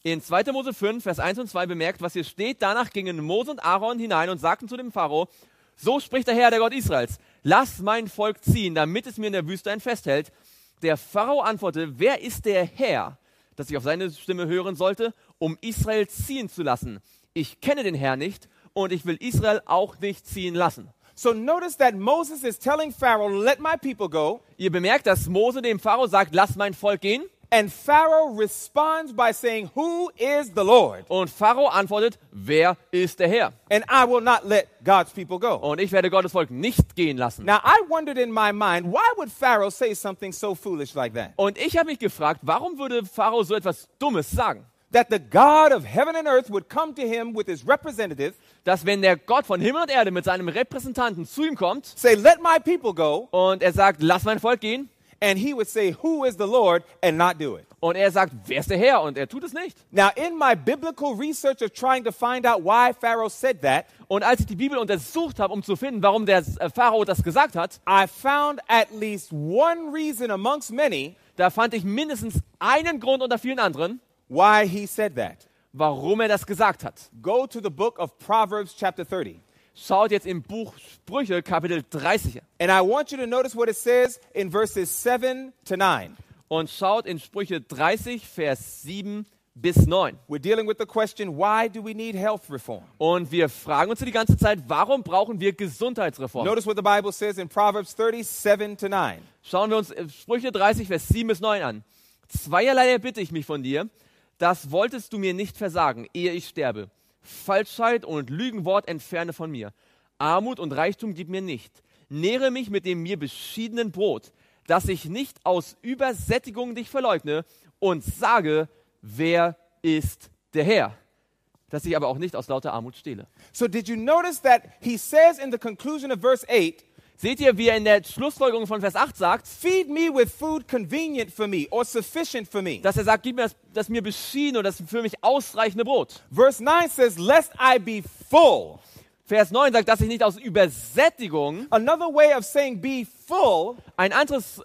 In 2. Mose 5, Vers 1 und 2 bemerkt, was hier steht. Danach gingen Mose und Aaron hinein und sagten zu dem Pharao, so spricht der Herr, der Gott Israels, lass mein Volk ziehen, damit es mir in der Wüste ein Fest hält. Der Pharao antwortete, wer ist der Herr, dass ich auf seine Stimme hören sollte, um Israel ziehen zu lassen? Ich kenne den Herrn nicht und ich will Israel auch nicht ziehen lassen. So notice that Moses is telling Pharaoh, let my people go. Ihr bemerkt, dass Mose dem Pharao sagt, lass mein Volk gehen. And Pharaoh responds by saying, who is the Lord? Und Pharao antwortet, wer ist der Herr? And I will not let God's people go. Und ich werde Gottes Volk nicht gehen lassen. Now, I wondered in my mind, why would Pharaoh say something so foolish like that? Und ich habe mich gefragt, warum würde Pharao so etwas Dummes sagen? That the God of heaven and earth would come to him with his representative, Dass wenn der Gott von Himmel und Erde mit seinem Repräsentanten zu ihm kommt say, let my people go, und er sagt, lass mein Volk gehen, and he would say, who is the Lord, and not do it. und er sagt, wer ist der Herr? Und er tut es nicht. Now, in my biblical research of trying to find out why Pharaoh said that, Und als ich die Bibel untersucht habe, um zu finden, warum der Pharao das gesagt hat, I found at least one reason amongst many da fand ich mindestens einen Grund unter vielen anderen, why he said that. warum er das gesagt hat. Go to the book of Proverbs chapter 30. Schaut jetzt im Buch Sprüche, Kapitel 30. And I want you to notice what it says in verses 7 to 9. Und schaut in Sprüche 30, Vers 7 bis 9. We're dealing with the question, why do we need health reform? Und wir fragen uns die ganze Zeit, warum brauchen wir Gesundheitsreform? Notice what the Bible says in Proverbs 30, 7 to 9. Schauen wir uns Sprüche 30, Vers 7 bis 9 an. Zweierlei erbitte ich mich von dir, das wolltest du mir nicht versagen, ehe ich sterbe. Falschheit und Lügenwort entferne von mir. Armut und Reichtum gib mir nicht. Nähre mich mit dem mir beschiedenen Brot, dass ich nicht aus Übersättigung dich verleugne und sage, wer ist der Herr? Dass ich aber auch nicht aus lauter Armut stehle. So did you notice that he says in the conclusion of verse 8, Seht ihr, wie er in der Schlussfolgerung von Vers 8 sagt, feed me with food convenient for me or sufficient for me. dass er sagt, gib mir das mir beschieden und das für mich ausreichende Brot. Verse 9 says, lest I be full. Vers 9 sagt, dass ich nicht aus Übersättigung, Another way of saying be full eine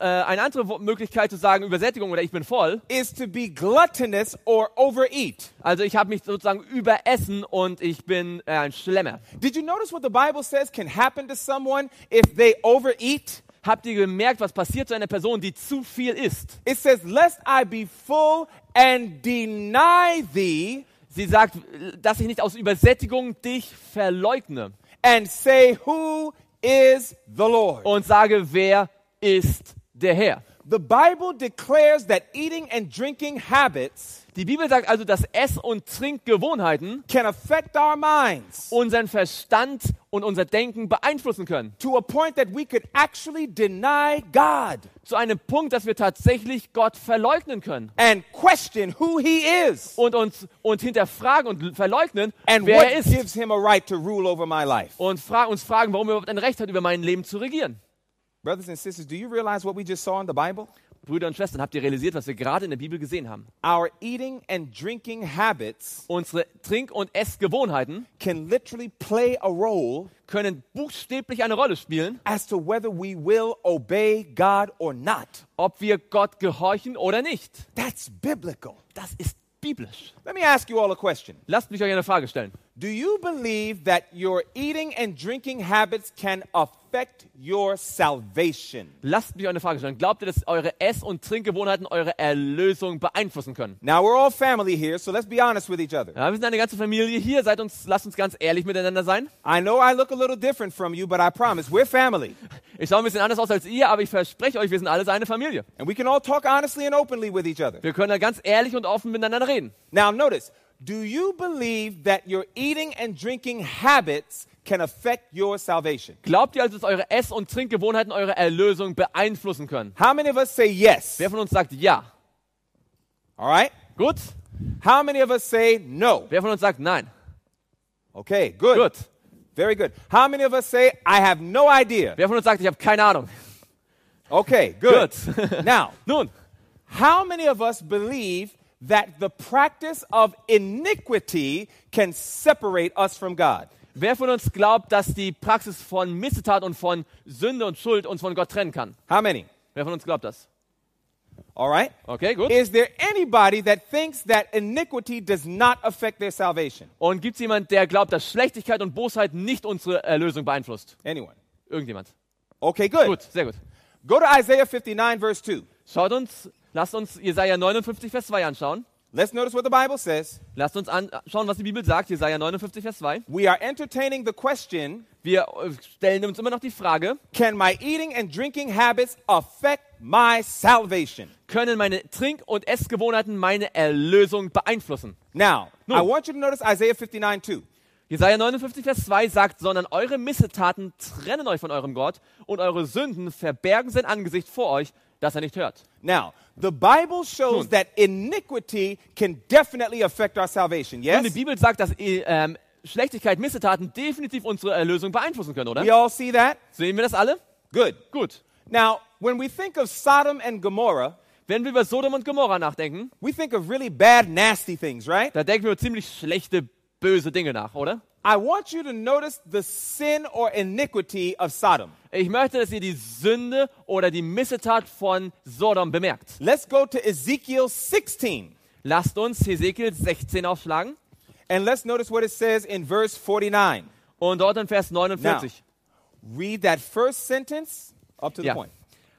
andere Möglichkeit zu sagen Übersättigung oder ich bin voll, is to be gluttonous or overeat. also ich habe mich sozusagen überessen und ich bin ein Schlemmer. Did you notice what the Bible says can happen to someone if they overeat? Habt ihr gemerkt, was passiert zu einer Person, die zu viel isst? It says, lest I be full and deny thee Sie sagt, dass ich nicht aus Übersättigung dich verleugne and say, who is the Lord? und sage, wer ist der Herr? The Bible declares that eating and drinking habits Die Bibel sagt also, dass Ess- und Trinkgewohnheiten can affect our minds unseren Verstand und unser Denken beeinflussen können. to a point that we could actually deny God Zu einem Punkt, dass wir tatsächlich Gott verleugnen können and question who he is und hinterfragen und verleugnen, and wer what er ist. gives him a right to rule over my life. Und uns fragen, warum er überhaupt ein Recht hat, über mein Leben zu regieren. Brothers and sisters, do you realize what we just saw in the Bible? Brüder und Schwestern, habt ihr realisiert, was wir gerade in der Bibel gesehen haben? Our eating and drinking habits Unsere Trink- und Essgewohnheiten can literally play a role können buchstäblich eine Rolle spielen, as to whether we will obey God or not. ob wir Gott gehorchen oder nicht. That's biblical. Das ist biblisch. Let me ask you all a question. Lasst mich euch eine Frage stellen. Do you believe that your eating and drinking habits can affect your salvation? Lasst mich euch eine Frage stellen. Glaubt ihr, dass eure Ess- und Trinkgewohnheiten eure Erlösung beeinflussen können? Now, we're all family here, so let's be honest with each other. Ja, wir sind eine ganze Familie hier. Lasst uns ganz ehrlich miteinander sein. I know I look a little different from you, but I promise we're family. Ich schaue ein bisschen anders aus als ihr, aber ich verspreche euch, wir sind alles eine Familie. And we can all talk honestly and openly with each other. Wir können da ganz ehrlich und offen miteinander reden. Now, notice, do you believe that your eating and drinking habits can affect your salvation? Glaubt ihr also, dass eure Ess- und Trinkgewohnheiten eure Erlösung beeinflussen können? How many of us say yes? Wer von uns sagt ja? All right. Gut. How many of us say no? Wer von uns sagt nein? Okay, good. Gut. Very good. How many of us say, I have no idea? Wer von uns sagt, ich habe keine Ahnung? Okay, good. Gut. Now, Nun, how many of us believe that the practice of iniquity can separate us from God? wer von uns glaubt, dass die Praxis von Missetat und von Sünde und Schuld uns von Gott trennen kann? How many? Wer von uns glaubt das? All right? Okay, gut. Is there anybody that thinks that iniquity does not affect their salvation? Und gibt es jemand, der glaubt, dass Schlechtigkeit und Bosheit nicht unsere Erlösung beeinflusst? Anyone? Irgendjemand. Okay, good. Gut, sehr gut. Go to Isaiah 59, verse 2. Lasst uns Jesaja 59, Vers 2 anschauen. Let's notice what the Bible says. Lasst uns anschauen, was die Bibel sagt. Jesaja 59, Vers 2. We are entertaining the question, Wir stellen uns immer noch die Frage, can my eating and drinking habits affect my salvation? können meine Trink- und Essgewohnheiten meine Erlösung beeinflussen? Now, No. I want you to notice Isaiah 59, 2. Jesaja 59, Vers 2 sagt, sondern eure Missetaten trennen euch von eurem Gott und eure Sünden verbergen sein Angesicht vor euch, dass er nicht hört. Now, the Bible shows Nun. that iniquity can definitely affect our salvation, Und yes? die Bibel sagt, dass Schlechtigkeit, Missetaten definitiv unsere Erlösung beeinflussen können, oder? We all see that? Sehen wir das alle? Good. Gut. Now, when we think of Sodom and Gomorrah, Wenn wir über Sodom und Gomorra nachdenken, we think of really bad, nasty things, right? da denken wir über ziemlich schlechte, böse Dinge nach, oder? I want you to notice the sin or iniquity of Sodom. Ich möchte, dass ihr die Sünde oder die Missetat von Sodom bemerkt. Let's go to Ezekiel 16, Lasst uns Hesekiel 16 aufschlagen and let's notice what it says in verse 49. und dort in Vers 49. Read that first sentence up to the Ja. point.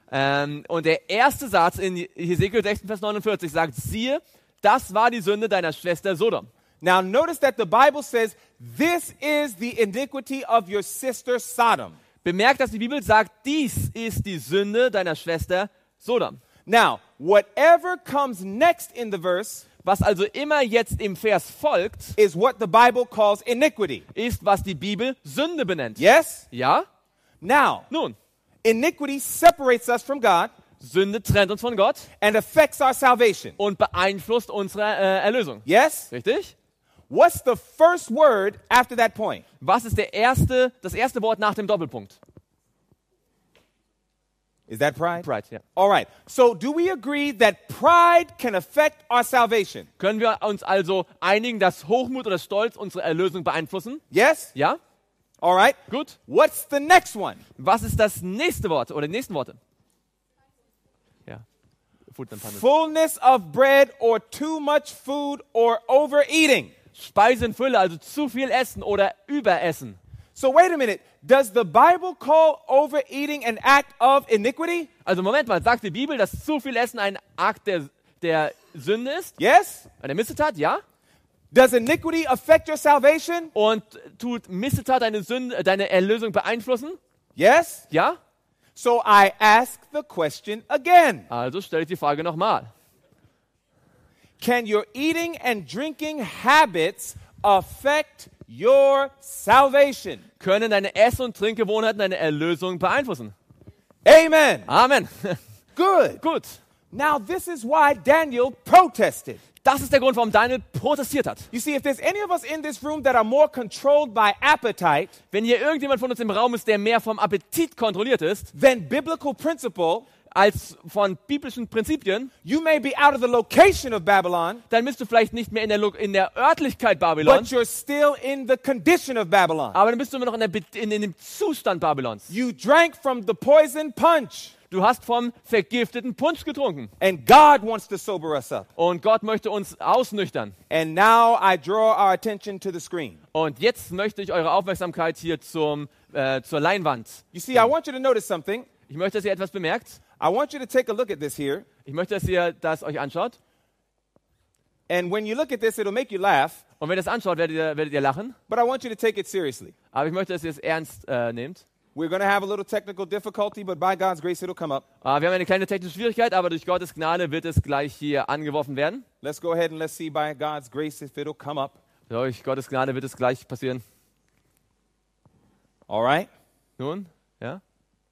Und der erste Satz in Hesekiel 16, Vers 49 sagt, siehe, das war die Sünde deiner Schwester Sodom. Now, notice that the Bible says, this is the iniquity of your sister Sodom. Bemerkt, dass die Bibel sagt, dies ist die Sünde deiner Schwester Sodom. Now, whatever comes next in the verse Was also immer jetzt im Vers folgt, is what the Bible calls iniquity. ist, was die Bibel Sünde benennt. Yes? Ja? Now, Nun, iniquity separates us from God Sünde trennt uns von Gott and affects our salvation. und beeinflusst unsere Erlösung. Yes? Richtig? What's the first word after that point? Was ist das erste Wort nach dem Doppelpunkt? Is that pride? Pride, ja. All right. So, do we agree that pride can affect our salvation? Können wir uns also einigen, dass Hochmut oder Stolz unsere Erlösung beeinflussen? Yes? Ja? All right. Gut. What's the next one? Was ist das nächste Wort oder die nächsten Worte? Ja. Food and Pundit. Fullness of bread or too much food or overeating. Speise in Fülle, also zu viel Essen oder Überessen. So, wait a minute. Does the Bible call overeating an act of iniquity? Also Moment mal, sagt die Bibel, dass zu viel Essen ein Akt der Sünde ist? Yes? Eine Missetat? Ja. Does iniquity affect your salvation? Und tut Missetat deine Erlösung beeinflussen? Yes? Ja. So, I ask the question again. Also stelle ich die Frage nochmal. Can your eating and drinking habits affect your salvation? Können deine Ess- und Trinkgewohnheiten deine Erlösung beeinflussen? Amen. Amen. Good. Gut. Now, this is why Daniel protested. Das ist der Grund, warum Daniel protestiert hat. You see, if there's any of us in this room that are more controlled by appetite Wenn hier irgendjemand von uns im Raum ist, der mehr vom Appetit kontrolliert ist, than biblical principle, als von biblischen Prinzipien, you may be out of the location of Babylon, dann bist du vielleicht nicht mehr in der Örtlichkeit Babylon, but you're still in the condition of Babylon. aber dann bist du immer noch in dem Zustand Babylons. You drank from the poison punch, Du hast vom vergifteten Punsch getrunken. and God wants to sober us up. Und Gott möchte uns ausnüchtern. And now I draw our attention to the screen. Und jetzt möchte ich eure Aufmerksamkeit hier zur Leinwand. You see, I want you to notice something. Ich möchte, dass ihr etwas bemerkt. I want you to take a look at this here. Ich möchte, dass ihr das euch anschaut. And when you look at this, it'll make you laugh, Und wenn ihr das anschaut, werdet ihr lachen. but I want you to take it seriously. Aber ich möchte, dass ihr es ernst nehmt. We're going to have a little technical difficulty, but by God's grace, it'll come up. Wir haben eine kleine technische Schwierigkeit, aber durch Gottes Gnade wird es gleich hier angeworfen werden. Let's go ahead and let's see by God's grace if it'll come up. Durch Gottes Gnade wird es gleich passieren. All right? Nun, ja.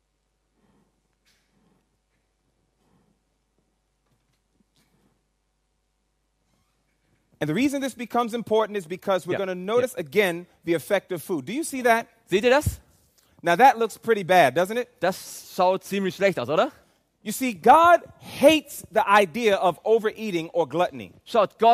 And the reason this becomes important is because we're Yeah, going to notice again the effect of food. Do you see that? Seht ihr das? Now that looks pretty bad, doesn't it? Das schaut ziemlich schlecht aus, oder? You see, God hates the idea of overeating or gluttony. Schaut, Gott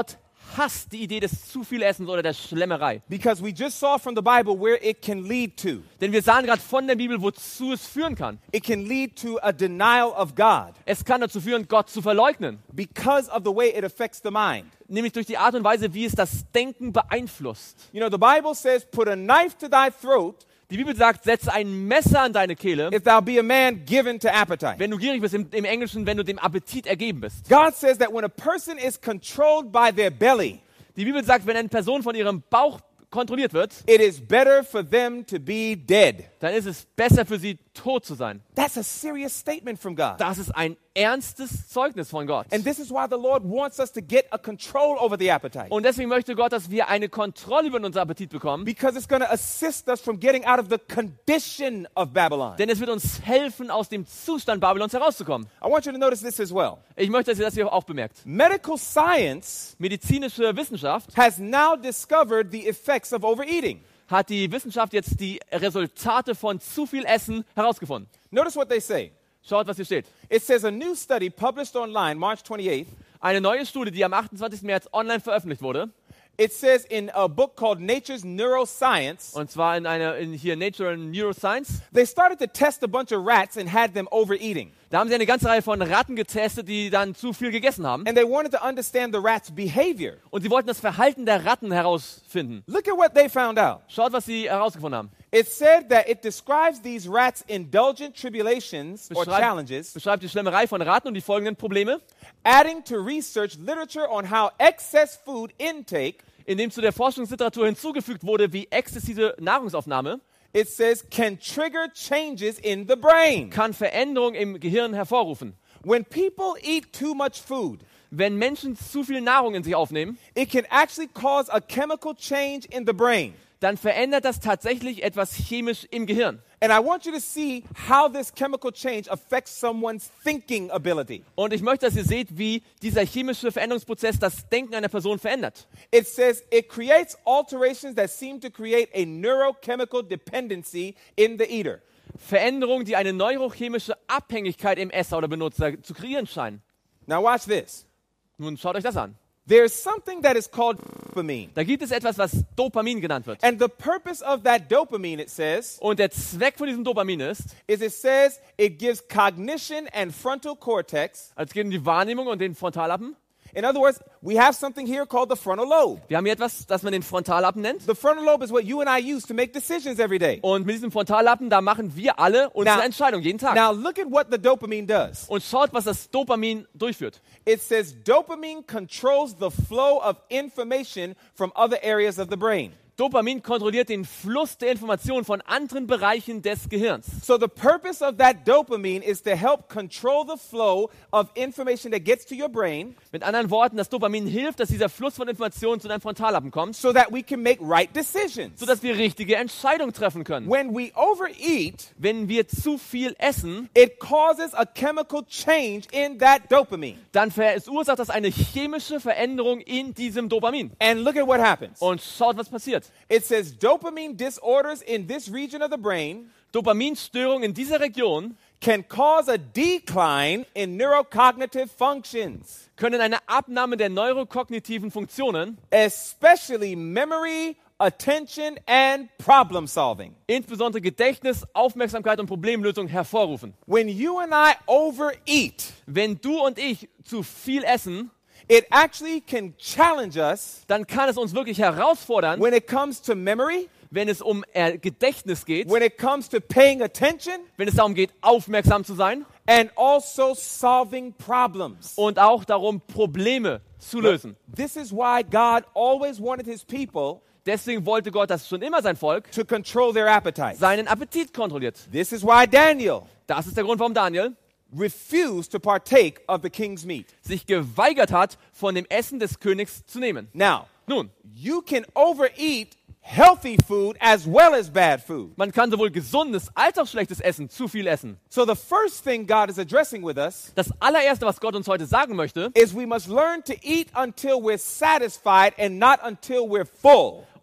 hasst die Idee des zu viel Essens oder der Schlemmerei. Because we just saw from the Bible where it can lead to. Denn wir sahen gerade von der Bibel, wozu es führen kann. It can lead to a denial of God Es kann dazu führen, Gott zu verleugnen. because of the way it affects the mind. Nämlich durch die Art und Weise, wie es das Denken beeinflusst. You know, the Bible says, put a knife to thy throat Die Bibel sagt, setze ein Messer an deine Kehle, if thou be a man given to appetite. wenn du gierig bist, im Englischen, wenn du dem Appetit ergeben bist. God says that when a person is controlled by their belly, Die Bibel sagt, wenn eine Person von ihrem Bauch kontrolliert wird, it is better for them to be dead. dann ist es besser für sie, tot zu sein. That's a serious statement from God. Das ist ein ernstes Zeugnis von Gott. And this is why the Lord wants us to get a control over the appetite. Und deswegen möchte Gott, dass wir eine Kontrolle über unseren Appetit bekommen, Because it's going to assist us from getting out of the condition of Babylon. denn es wird uns helfen, aus dem Zustand Babylons herauszukommen. I want you to notice this as well. Ich möchte, dass ihr das hier auch bemerkt. Medical science Medizinische Wissenschaft has now discovered the effects of overeating. hat die Wissenschaft jetzt die Resultate von zu viel Essen herausgefunden. Notice what they say. Schaut, was hier steht. It says a new study published online March 28th. Eine neue Studie, die am 28. März online veröffentlicht wurde, It says in a book called Nature's Neuroscience, und zwar hier Nature and Neuroscience, they started to test a bunch of rats and had them overeating. da haben sie eine ganze Reihe von Ratten getestet, die dann zu viel gegessen haben. And they wanted to understand the rats' behavior. Und sie wollten das Verhalten der Ratten herausfinden. Look at what they found out. Schaut, was sie herausgefunden haben. It said that it describes these rats' indulgent tribulations or challenges, Beschreibt die Schlemmerei von Ratten und die folgenden Probleme, adding to research literature on how excess food intake, indem zu der Forschungsliteratur hinzugefügt wurde, wie exzessive Nahrungsaufnahme it says, can trigger changes in the brain. kann Veränderungen im Gehirn hervorrufen. When people eat too much food, Wenn Menschen zu viel Nahrung in sich aufnehmen, it can actually cause a chemical change in the brain. dann verändert das tatsächlich etwas chemisch im Gehirn. And I want you to see how this chemical change affects someone's thinking ability. Und ich möchte, dass ihr seht, wie dieser chemische Veränderungsprozess das Denken einer Person verändert. It says it creates alterations that seem to create a neurochemical dependency in the eater. Veränderungen, die eine neurochemische Abhängigkeit im Esser oder Benutzer zu kreieren scheinen. Now watch this. Nun schaut euch das an. There's something that is called dopamine. Da gibt es etwas, was Dopamin genannt wird. And the purpose of that dopamine, it says, Und der Zweck von diesem Dopamin ist, is it says it gives cognition and frontal cortex. es geht um die Wahrnehmung und den Frontallappen. In other words, we have something here called the frontal lobe. Wir haben hier etwas, das man den Frontallappen nennt. The frontal lobe is what you and I use to make decisions every day. Und mit diesem Frontallappen, da machen wir alle unsere Entscheidung jeden Tag. Now look at what the dopamine does. Und schaut, was das Dopamin durchführt. It says dopamine controls the flow of information from other areas of the brain. Dopamin kontrolliert den Fluss der Informationen von anderen Bereichen des Gehirns. So the purpose of that dopamine is to help control the flow of information that gets to your brain Mit anderen Worten, das Dopamin hilft, dass dieser Fluss von Informationen zu deinem Frontallappen kommt, so that we can make right decisions. sodass wir richtige Entscheidungen treffen können. When we overeat, Wenn wir zu viel essen, it causes a chemical change in that dopamine. dann verursacht das eine chemische Veränderung in diesem Dopamin. And look at what happens. Und schaut, was passiert. It says dopamine disorders in this region of the brain Dopaminstörungen in dieser Region can cause a decline in neurocognitive functions, können eine Abnahme der neurokognitiven Funktionen, especially memory, attention, and problem solving. insbesondere Gedächtnis, Aufmerksamkeit und Problemlösung hervorrufen. When you and I overeat, Wenn du und ich zu viel essen, it actually can challenge us dann kann es uns wirklich herausfordern, when it comes to memory, wenn es um Gedächtnis geht, when it comes to paying attention, wenn es darum geht, aufmerksam zu sein and also solving problems. und auch darum, Probleme zu lösen. This is why God always wanted his people Deswegen wollte Gott, dass schon immer sein Volk to control their appetite. seinen Appetit kontrolliert. This is why Daniel Das ist der Grund, warum Daniel refused to partake of the king's meat. sich geweigert hat, von dem Essen des Königs zu nehmen. Now, Nun, you can overeat healthy food as well as bad food. man kann sowohl gesundes als auch schlechtes Essen zu viel essen. So the first thing God is addressing with us Das allererste, was Gott uns heute sagen möchte, is we must learn to eat until we're satisfied and not until we're full.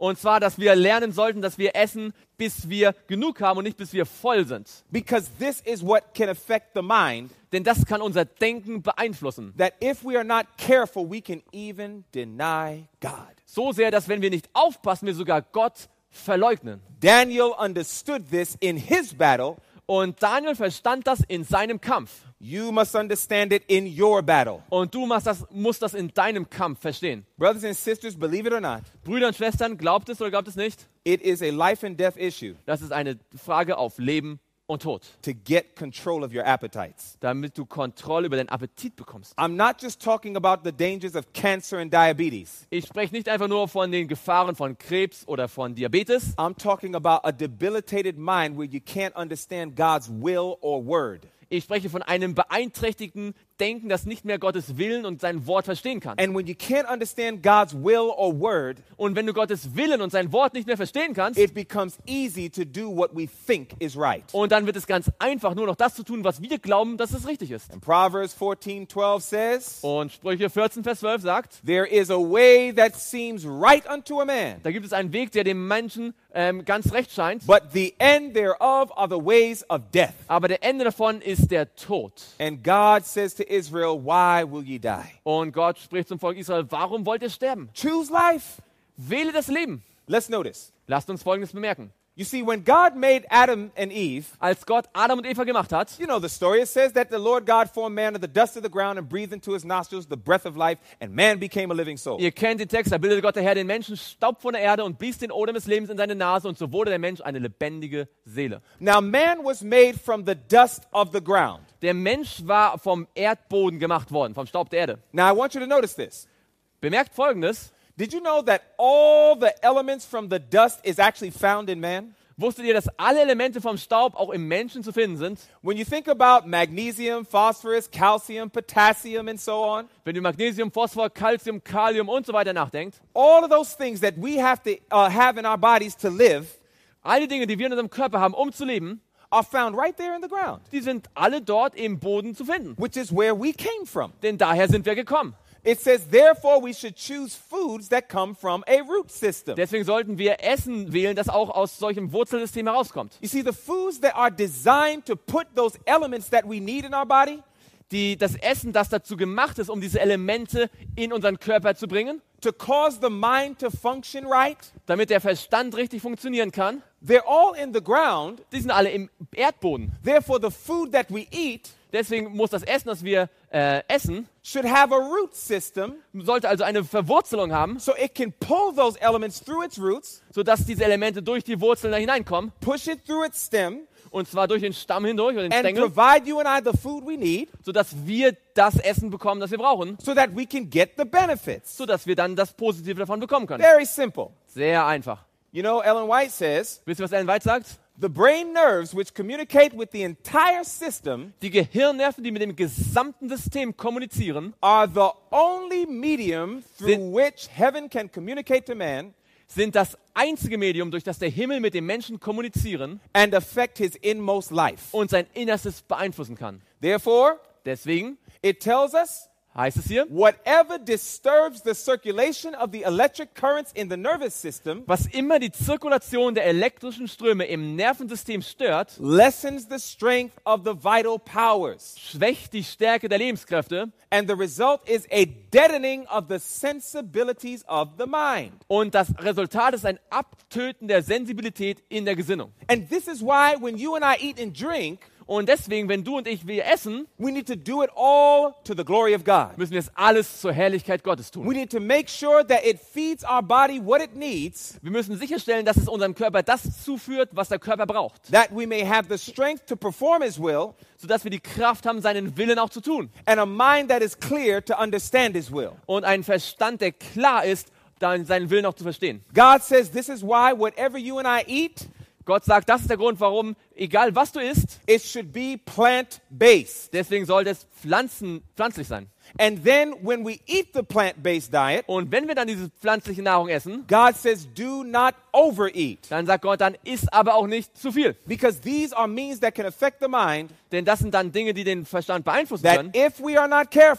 Und zwar, dass wir lernen sollten, dass wir essen, bis wir genug haben und nicht bis wir voll sind. Because this is what can affect the mind, Denn das kann unser Denken beeinflussen. that if we are not careful, we can even deny God. So sehr, dass wenn wir nicht aufpassen, wir sogar Gott verleugnen. Daniel understood this in his battle. Und Daniel verstand das in seinem Kampf. You must understand it in your battle. Und du musst das in deinem Kampf verstehen. Brothers and sisters, believe it or not, Brüder und Schwestern, glaubt es oder glaubt es nicht? it is a life and death issue Das ist eine Frage auf Leben und Tod. to get control of your appetites. Damit du Kontrolle über deinen Appetit bekommst. I'm not just talking about the dangers of cancer and diabetes. Ich spreche nicht einfach nur von den Gefahren von Krebs oder von Diabetes. I'm talking about a debilitated mind where you can't understand God's will or word. Ich spreche von einem beeinträchtigten Denken, das nicht mehr Gottes Willen und sein Wort verstehen kann. And when you can't understand God's will or word, Und wenn du Gottes Willen und sein Wort nicht mehr verstehen kannst, it becomes easy to do what we think is right. und dann wird es ganz einfach, nur noch das zu tun, was wir glauben, dass es richtig ist. And Proverbs 14:12 says, Und Sprüche 14, Vers 12 sagt, there is a way that seems right unto a man, da gibt es einen Weg, der dem Menschen ganz recht scheint, but the end thereof are the ways of death. aber der Ende davon ist der Tod. And God says to Israel, why will ye die? Und Gott spricht zum Volk Israel, warum wollt ihr sterben? Choose life. Wähle das Leben. Let's notice. Lasst uns Folgendes bemerken. You see, when God made Adam and Eve, Als Gott Adam und Eva gemacht hat, you know the story. It says that the Lord God formed man of the dust of the ground and breathed into his nostrils the breath of life, and man became a living soul. ihr kennt den Text, da bildete Gott der Herr den Menschen Staub von der Erde und blies den Odem des Lebens in seine Nase und so wurde der Mensch eine lebendige Seele. Now, man was made from the dust of the ground. Der Mensch war vom Erdboden gemacht worden, vom Staub der Erde. Now, I want you to notice this. Bemerkt Folgendes. Did you know that all the elements from the dust is actually found in man? Wusstet ihr, dass alle Elemente vom Staub auch im Menschen zu finden sind? When you think about magnesium, phosphorus, calcium, potassium, and so on, Wenn ihr Magnesium, Phosphor, Calcium, Kalium und so weiter nachdenkt, all of those things that we have to have in our bodies to live all die Dinge, die wir in unserem Körper haben, um zu leben, are found right there in the ground, die sind alle dort im Boden zu finden. which is where we came from. Denn daher sind wir gekommen. It says, therefore, we should choose foods that come from a root system. Deswegen sollten wir Essen wählen, das auch aus solchem Wurzelsystem herauskommt. You see, the foods that are designed to put those elements that we need in our body, Das Essen, das dazu gemacht ist, um diese Elemente in unseren Körper zu bringen, to cause the mind to function right, damit der Verstand richtig funktionieren kann, they're all in the ground. die sind alle im Erdboden. Therefore, the food that we eat Deswegen muss das Essen, das wir essen, should have a root system sollte also eine Verwurzelung haben, so it can pull those elements through its roots, sodass diese Elemente durch die Wurzeln da hineinkommen, push it through its stem, und zwar durch den Stamm hindurch oder den and Stängel, provide you and I the food we need sodass wir das Essen bekommen, das wir brauchen, so that we can get the benefits. sodass wir dann das Positive davon bekommen können. Very simple. Sehr einfach. You know, Ellen White says, Wisst ihr, was Ellen White sagt? the brain nerves which communicate with the entire system Die Gehirnnerven, die mit dem gesamten System kommunizieren, are the only medium through Sind- which heaven can communicate to man sind das einzige Medium, durch das der Himmel mit dem Menschen kommunizieren and affect his inmost life. und sein Innerstes beeinflussen kann. Therefore, Deswegen it tells us heißt es hier, whatever disturbs the circulation of the electric currents in the nervous system was immer die Zirkulation der elektrischen Ströme im Nervensystem stört, lessens the strength of the vital powers. schwächt die Stärke der Lebenskräfte And the result is a deadening of the sensibilities of the mind. und das Resultat ist ein Abtöten der Sensibilität in der Gesinnung. And this is why when you and I eat and drink, Und deswegen, wenn du und ich wir essen, we need to do it all to the glory of God. müssen wir es alles zur Herrlichkeit Gottes We tun. need to make sure that it feeds our body what it needs, Wir müssen sicherstellen, dass es unserem Körper das zuführt, was der Körper braucht, that we may have the strength to perform His will, sodass wir die Kraft haben, seinen Willen auch zu tun. and a mind that is clear to understand His will. Und einen Verstand, der klar ist, dann seinen Willen auch zu verstehen. God says this is why whatever you and I eat, Gott sagt, das ist der Grund, warum, egal was du isst, it should be plant-based. deswegen sollte es pflanzlich sein. And then when we eat the plant-based diet, Und wenn wir dann diese pflanzliche Nahrung essen, God says do not overeat, dann sagt Gott, dann isst aber auch nicht zu viel. because these are means that can affect the mind, Denn das sind dann Dinge, die den Verstand beeinflussen that können, if we are not careful,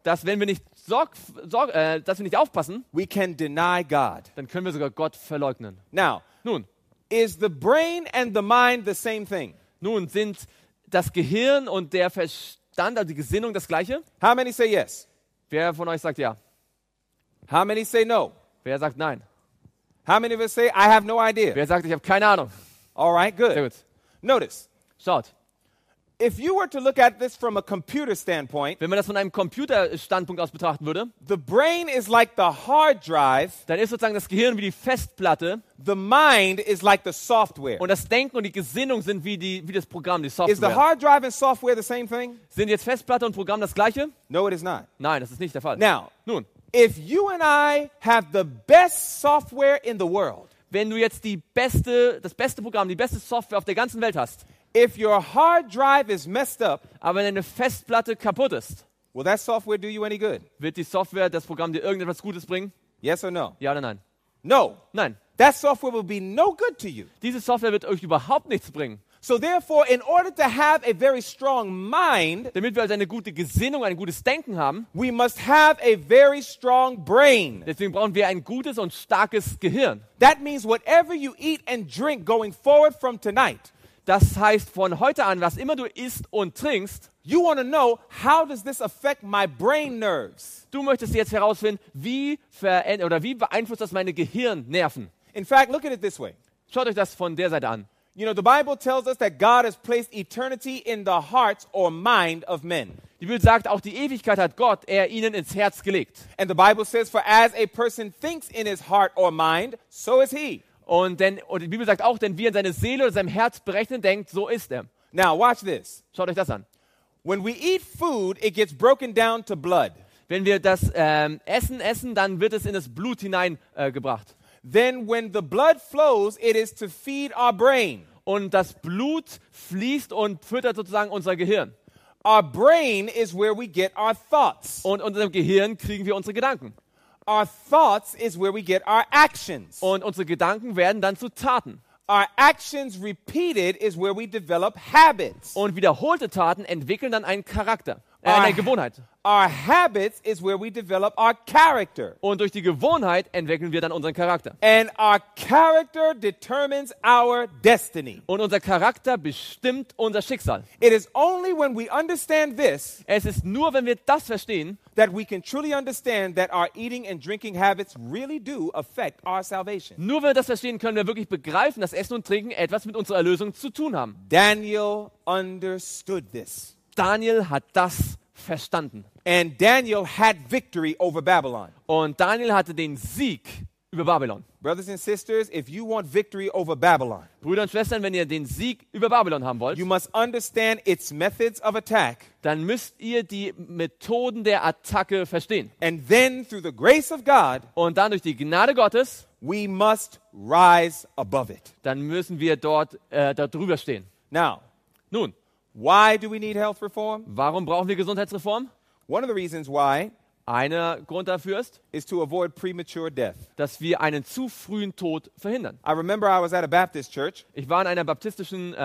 dass wenn wir nicht, dass wir nicht aufpassen, we can deny God. dann können wir sogar Gott verleugnen. Now, Nun, is the brain and the mind the same thing? sind das Gehirn und der Verstand, also die Gesinnung, das Gleiche? How many say yes? Wer von euch sagt ja? How many say no? Wer sagt nein? How many of us say, I have no idea? Wer sagt, ich habe keine Ahnung? All right, good. Sehr gut. Notice, Schaut, if you were to look at this from a computer standpoint, wenn man das von einem Computerstandpunkt aus betrachten würde, the brain is like the hard drive, dann ist sozusagen das Gehirn wie die Festplatte the mind is like the software. und das Denken und die Gesinnung sind wie das Programm, die Is the Software. hard drive and software the same thing? Sind jetzt Festplatte und Programm das Gleiche? No, it is not. Nein, das ist nicht der Fall. Now, Nun, if you and I have the best software in the world, wenn du jetzt das beste Programm, die beste Software auf der ganzen Welt hast, if your hard drive is messed up, aber wenn deine Festplatte kaputt ist, will that software do you any good? wird die Software, das Programm dir irgendetwas Gutes bringen? Yes or no? Ja oder nein? No. Nein. That software will be no good to you. Diese Software wird euch überhaupt nichts bringen. So therefore, in order to have a very strong mind, Damit wir also eine gute Gesinnung, ein gutes Denken haben, we must have a very strong brain. deswegen brauchen wir ein gutes und starkes Gehirn. That means whatever you eat and drink going forward from tonight, Das heißt, von heute an, was immer du isst und trinkst, you want to know, how does this affect my brain nerves? du möchtest jetzt herausfinden, wie beeinflusst das meine Gehirnnerven. In fact, look at it this way. Schaut euch das von der Seite an. You know, the Bible tells us that God has placed eternity in the hearts or mind of men. Die Bibel sagt, auch die Ewigkeit hat Gott ihnen ins Herz gelegt. And the Bible says, for as a person thinks in his heart or mind, so is he. Und die Bibel sagt auch, denn wie er in seine Seele oder seinem Herz berechnen denkt, so ist er. Now, watch this. Schaut euch das an. When we eat food, it gets broken down to blood. Wenn wir das Essen essen, dann wird es in das Blut hineingebracht. Then when the blood flows, it is to feed our brain. Und das Blut fließt und füttert sozusagen unser Gehirn. Our brain is where we get our thoughts. Und in unserem Gehirn kriegen wir unsere Gedanken. Our thoughts is where we get our actions. Und unsere Gedanken werden dann zu Taten. Our actions repeated is where we develop habits. Und wiederholte Taten entwickeln dann einen Charakter, eine Gewohnheit. Our habits is where we develop our character. Und durch die Gewohnheit entwickeln wir dann unseren Charakter. And our character determines our destiny. Und unser Charakter bestimmt unser Schicksal. It is only when we understand this Es ist nur, wenn wir das verstehen, that we can truly understand that our eating and drinking habits really do affect our salvation. nur wenn wir das verstehen, können wir wirklich begreifen, dass Essen und Trinken etwas mit unserer Erlösung zu tun haben. Daniel understood this. Daniel hat das verstanden. And Daniel had victory over Babylon. Und Daniel hatte den Sieg über Babylon. Brothers and sisters, if you want victory over Babylon, Brüder und Schwestern, wenn ihr den Sieg über Babylon haben wollt, you must understand its methods of attack. dann müsst ihr die Methoden der Attacke verstehen. And then through the grace of God, Und dann durch die Gnade Gottes, we must rise above it. dann müssen wir dort drüber stehen. Now, Nun, why do we need health reform? warum brauchen wir Gesundheitsreform? One of the reasons why Einer Grund dafür ist, is to avoid premature death. dass wir einen zu frühen Tod verhindern. I remember I was at a Baptist church Ich war in einer baptistischen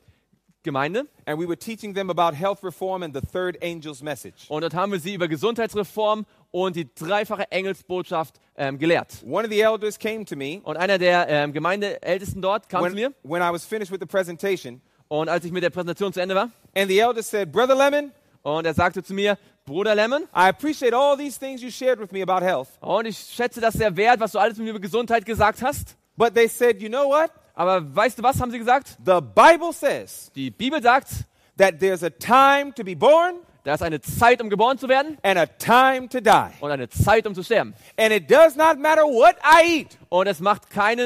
Gemeinde and we were teaching them about health reform and the third angel's message. und dort haben wir sie über Gesundheitsreform und die dreifache Engelsbotschaft gelehrt. One of the elders came to me Und einer der Gemeindeältesten dort kam zu mir when I was finished with the presentation, und als ich mit der Präsentation zu Ende war and the elder said, Brother Lemon, und er sagte zu mir, Bruder Lemon, I appreciate all these things you shared with me about health, und ich schätze das sehr wert, was du alles mit mir über Gesundheit gesagt hast. but they said, you know what? Aber weißt du was, haben sie gesagt? The Bible says Die Bibel sagt, that there's a time to be born da ist eine Zeit, um geboren zu werden and a time to die. und eine Zeit, um zu sterben. And it does not matter what I eat. Und es macht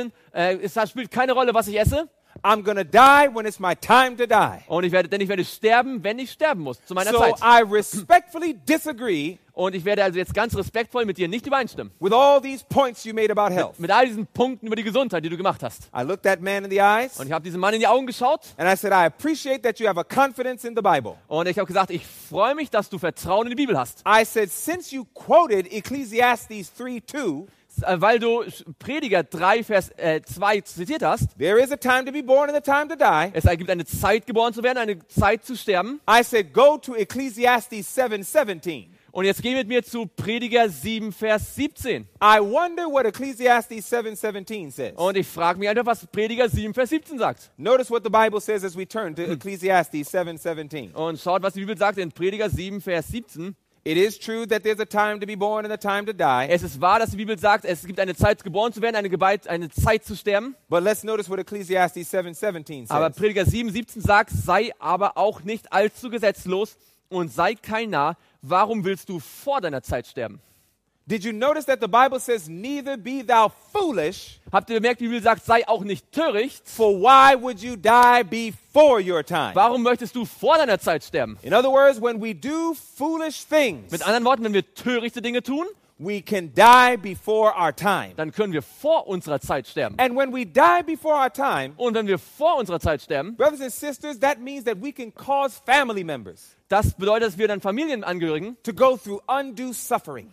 es spielt keine Rolle, was ich esse. I'm going to die when it's my time to die. Und ich werde sterben, wenn ich sterben muss, zu meiner So Zeit. I respectfully disagree Und ich werde also jetzt ganz respektvoll mit dir nicht übereinstimmen. with all these points you made about health. Mit all diesen Punkten über die Gesundheit, die du gemacht hast. I looked that man in the eyes Und ich habe diesem Mann in die Augen geschaut and I said, I appreciate that you have a confidence in the Bible. und ich habe gesagt, ich freue mich, dass du Vertrauen in die Bibel hast. I said, since you quoted Ecclesiastes 3:2, Weil du Prediger 3, Vers 2 zitiert hast. there is a time to be born and a time to die. Es gibt eine Zeit, geboren zu werden, eine Zeit zu sterben. I said, go to Ecclesiastes 7:17. Und jetzt geh mit mir zu Prediger 7, Vers 17. I wonder what Ecclesiastes 7:17 says. Und ich frage mich einfach, was Prediger 7, Vers 17 sagt. Notice what the Bible says as we turn to Ecclesiastes 7:17. Und schaut, was die Bibel sagt in Prediger 7, Vers 17. It is true that there's a time to be born and a time to die. Es ist wahr, dass die Bibel sagt, es gibt eine Zeit, geboren zu werden, eine Zeit zu sterben. But let's notice what Ecclesiastes 7:17 Aber says. Prediger 7, 17 sagt, sei aber auch nicht allzu gesetzlos und sei kein Narr. Warum willst du vor deiner Zeit sterben? Did you notice that the Bible says, neither be thou foolish, Habt ihr bemerkt, die Bibel sagt, sei auch nicht töricht? for why would you die before your time? Warum möchtest du vor deiner Zeit sterben? In other words, when we do foolish things, Mit anderen Worten, wenn wir törichte Dinge tun, we can die before our time. dann können wir vor unserer Zeit sterben. And when we die before our time, Und wenn wir vor unserer Zeit sterben, brothers and sisters, that means that we can cause family members das bedeutet, dass wir dann Familienangehörigen to go through undue suffering.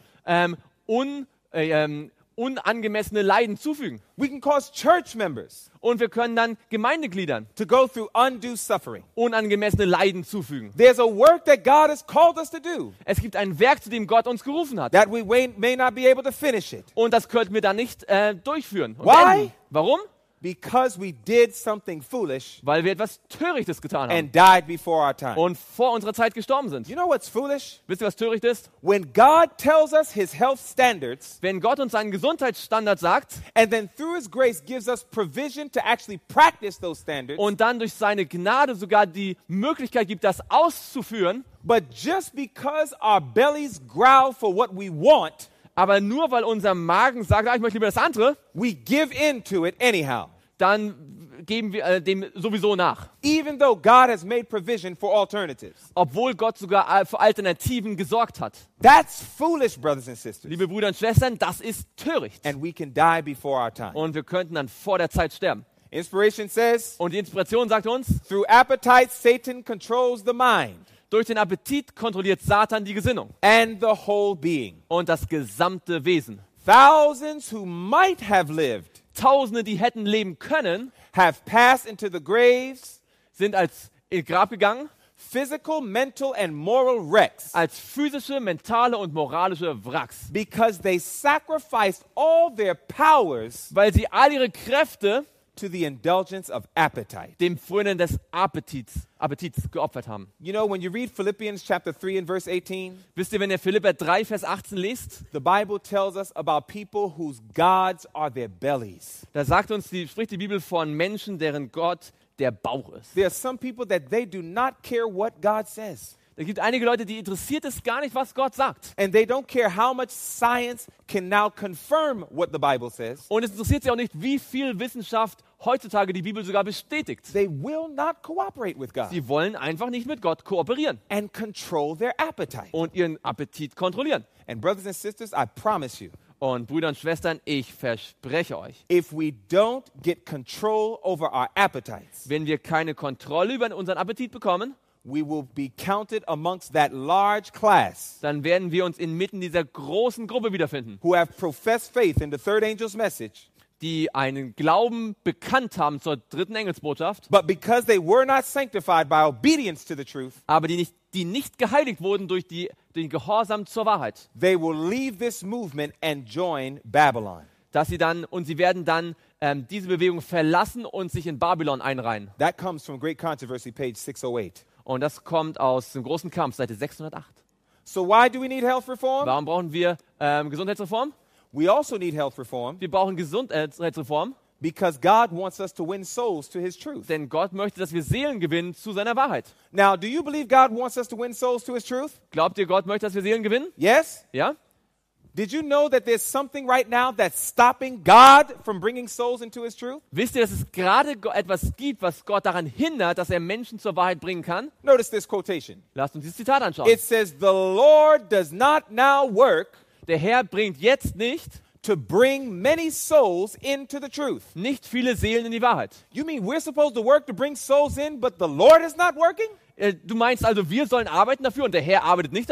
Unangemessene Leiden zufügen. We can cause church members Und wir können dann Gemeindegliedern to go through undue suffering. unangemessene Leiden zufügen. There's a work that God has called us to do Es gibt ein Werk, zu dem Gott uns gerufen hat. that we may not be able to finish it Und das könnten wir dann nicht durchführen. Und Why? enden. Warum? because we did something foolish Weil wir etwas Törichtes getan haben and died before our time. und vor unserer Zeit gestorben sind. You know what's foolish? Wisst ihr, was töricht ist? When God tells us his health standards Wenn Gott uns einen Gesundheitsstandard sagt and then through his grace gives us provision to actually practice those standards, und dann durch seine Gnade sogar die Möglichkeit gibt, das auszuführen, but just because our bellies growl for what we want, aber nur weil unser Magen sagt, ich möchte lieber das andere, we give in to it anyhow, dann geben wir dem sowieso nach. even though God has made provision for alternatives. Obwohl Gott sogar für Alternativen gesorgt hat. That's foolish, brothers and sisters. Liebe Brüder und Schwestern, das ist töricht. And we can die before our time. Und wir könnten dann vor der Zeit sterben. Inspiration says, Und die Inspiration sagt uns, through appetite, Satan controls the mind durch den Appetit kontrolliert Satan die Gesinnung and the whole being. und das gesamte Wesen. Thousands who might have lived Tausende, die hätten leben können, have passed into the graves, sind als ins Grab gegangen, physical, mental, and moral wrecks, als physische, mentale und moralische Wracks. because they sacrificed all their powers Weil sie all ihre Kräfte to the indulgence of appetite. dem Frönen des Appetits geopfert haben. You know, when you read Philippians chapter 3 and verse 18, Wisst ihr, wenn ihr Philipper 3, Vers 18 liest, the Bible tells us about people whose gods are their bellies. da spricht die Bibel von Menschen, deren Gott der Bauch ist. There are some people that they do not care what God says. Es gibt einige Leute, die interessiert es gar nicht, was Gott sagt. And they don't care how much science can now confirm what the Bible says. Und es interessiert sie auch nicht, wie viel Wissenschaft heutzutage die Bibel sogar bestätigt. They will not cooperate with God Sie wollen einfach nicht mit Gott kooperieren and control their appetite. und ihren Appetit kontrollieren. And brothers and sisters, I promise you, Und Brüder und Schwestern, ich verspreche euch, if we don't get control over our appetites, wenn wir keine Kontrolle über unseren Appetit bekommen, we will be counted amongst that large class dann werden wir uns inmitten dieser großen Gruppe wiederfinden, who have professed faith in the third angel's message, die einen Glauben bekannt haben zur dritten Engelsbotschaft, but because they were not sanctified by obedience to the truth, aber die nicht geheiligt wurden durch den Gehorsam zur Wahrheit. they will leave this movement and join Babylon. Sie werden dann diese Bewegung verlassen und sich in Babylon einreihen. That comes from Great Controversy, page 608. Und das kommt aus dem großen Kampf, Seite 608. So why do we need health reform? Warum brauchen wir Gesundheitsreform? We also need health reform Wir brauchen Gesundheitsreform, because God wants us to win souls to his truth. denn Gott möchte, dass wir Seelen gewinnen zu seiner Wahrheit. Now, do you believe God wants us to win souls to his truth? Glaubt ihr, Gott möchte, dass wir Seelen gewinnen? Yes? Ja? Did you know that there's something right now that's stopping God from bringing souls into his truth? Wisst ihr, dass es gerade etwas gibt, was Gott daran hindert, dass er Menschen zur Wahrheit bringen kann? Notice this quotation. Lasst uns dieses Zitat anschauen. It says, "The Lord does not now work Der Herr bringt jetzt nicht bring many souls into the truth." nicht viele Seelen in die Wahrheit. You mean we're supposed to work to bring souls in, but the Lord is not working? Du meinst also, wir sollen arbeiten dafür und der Herr arbeitet nicht dafür?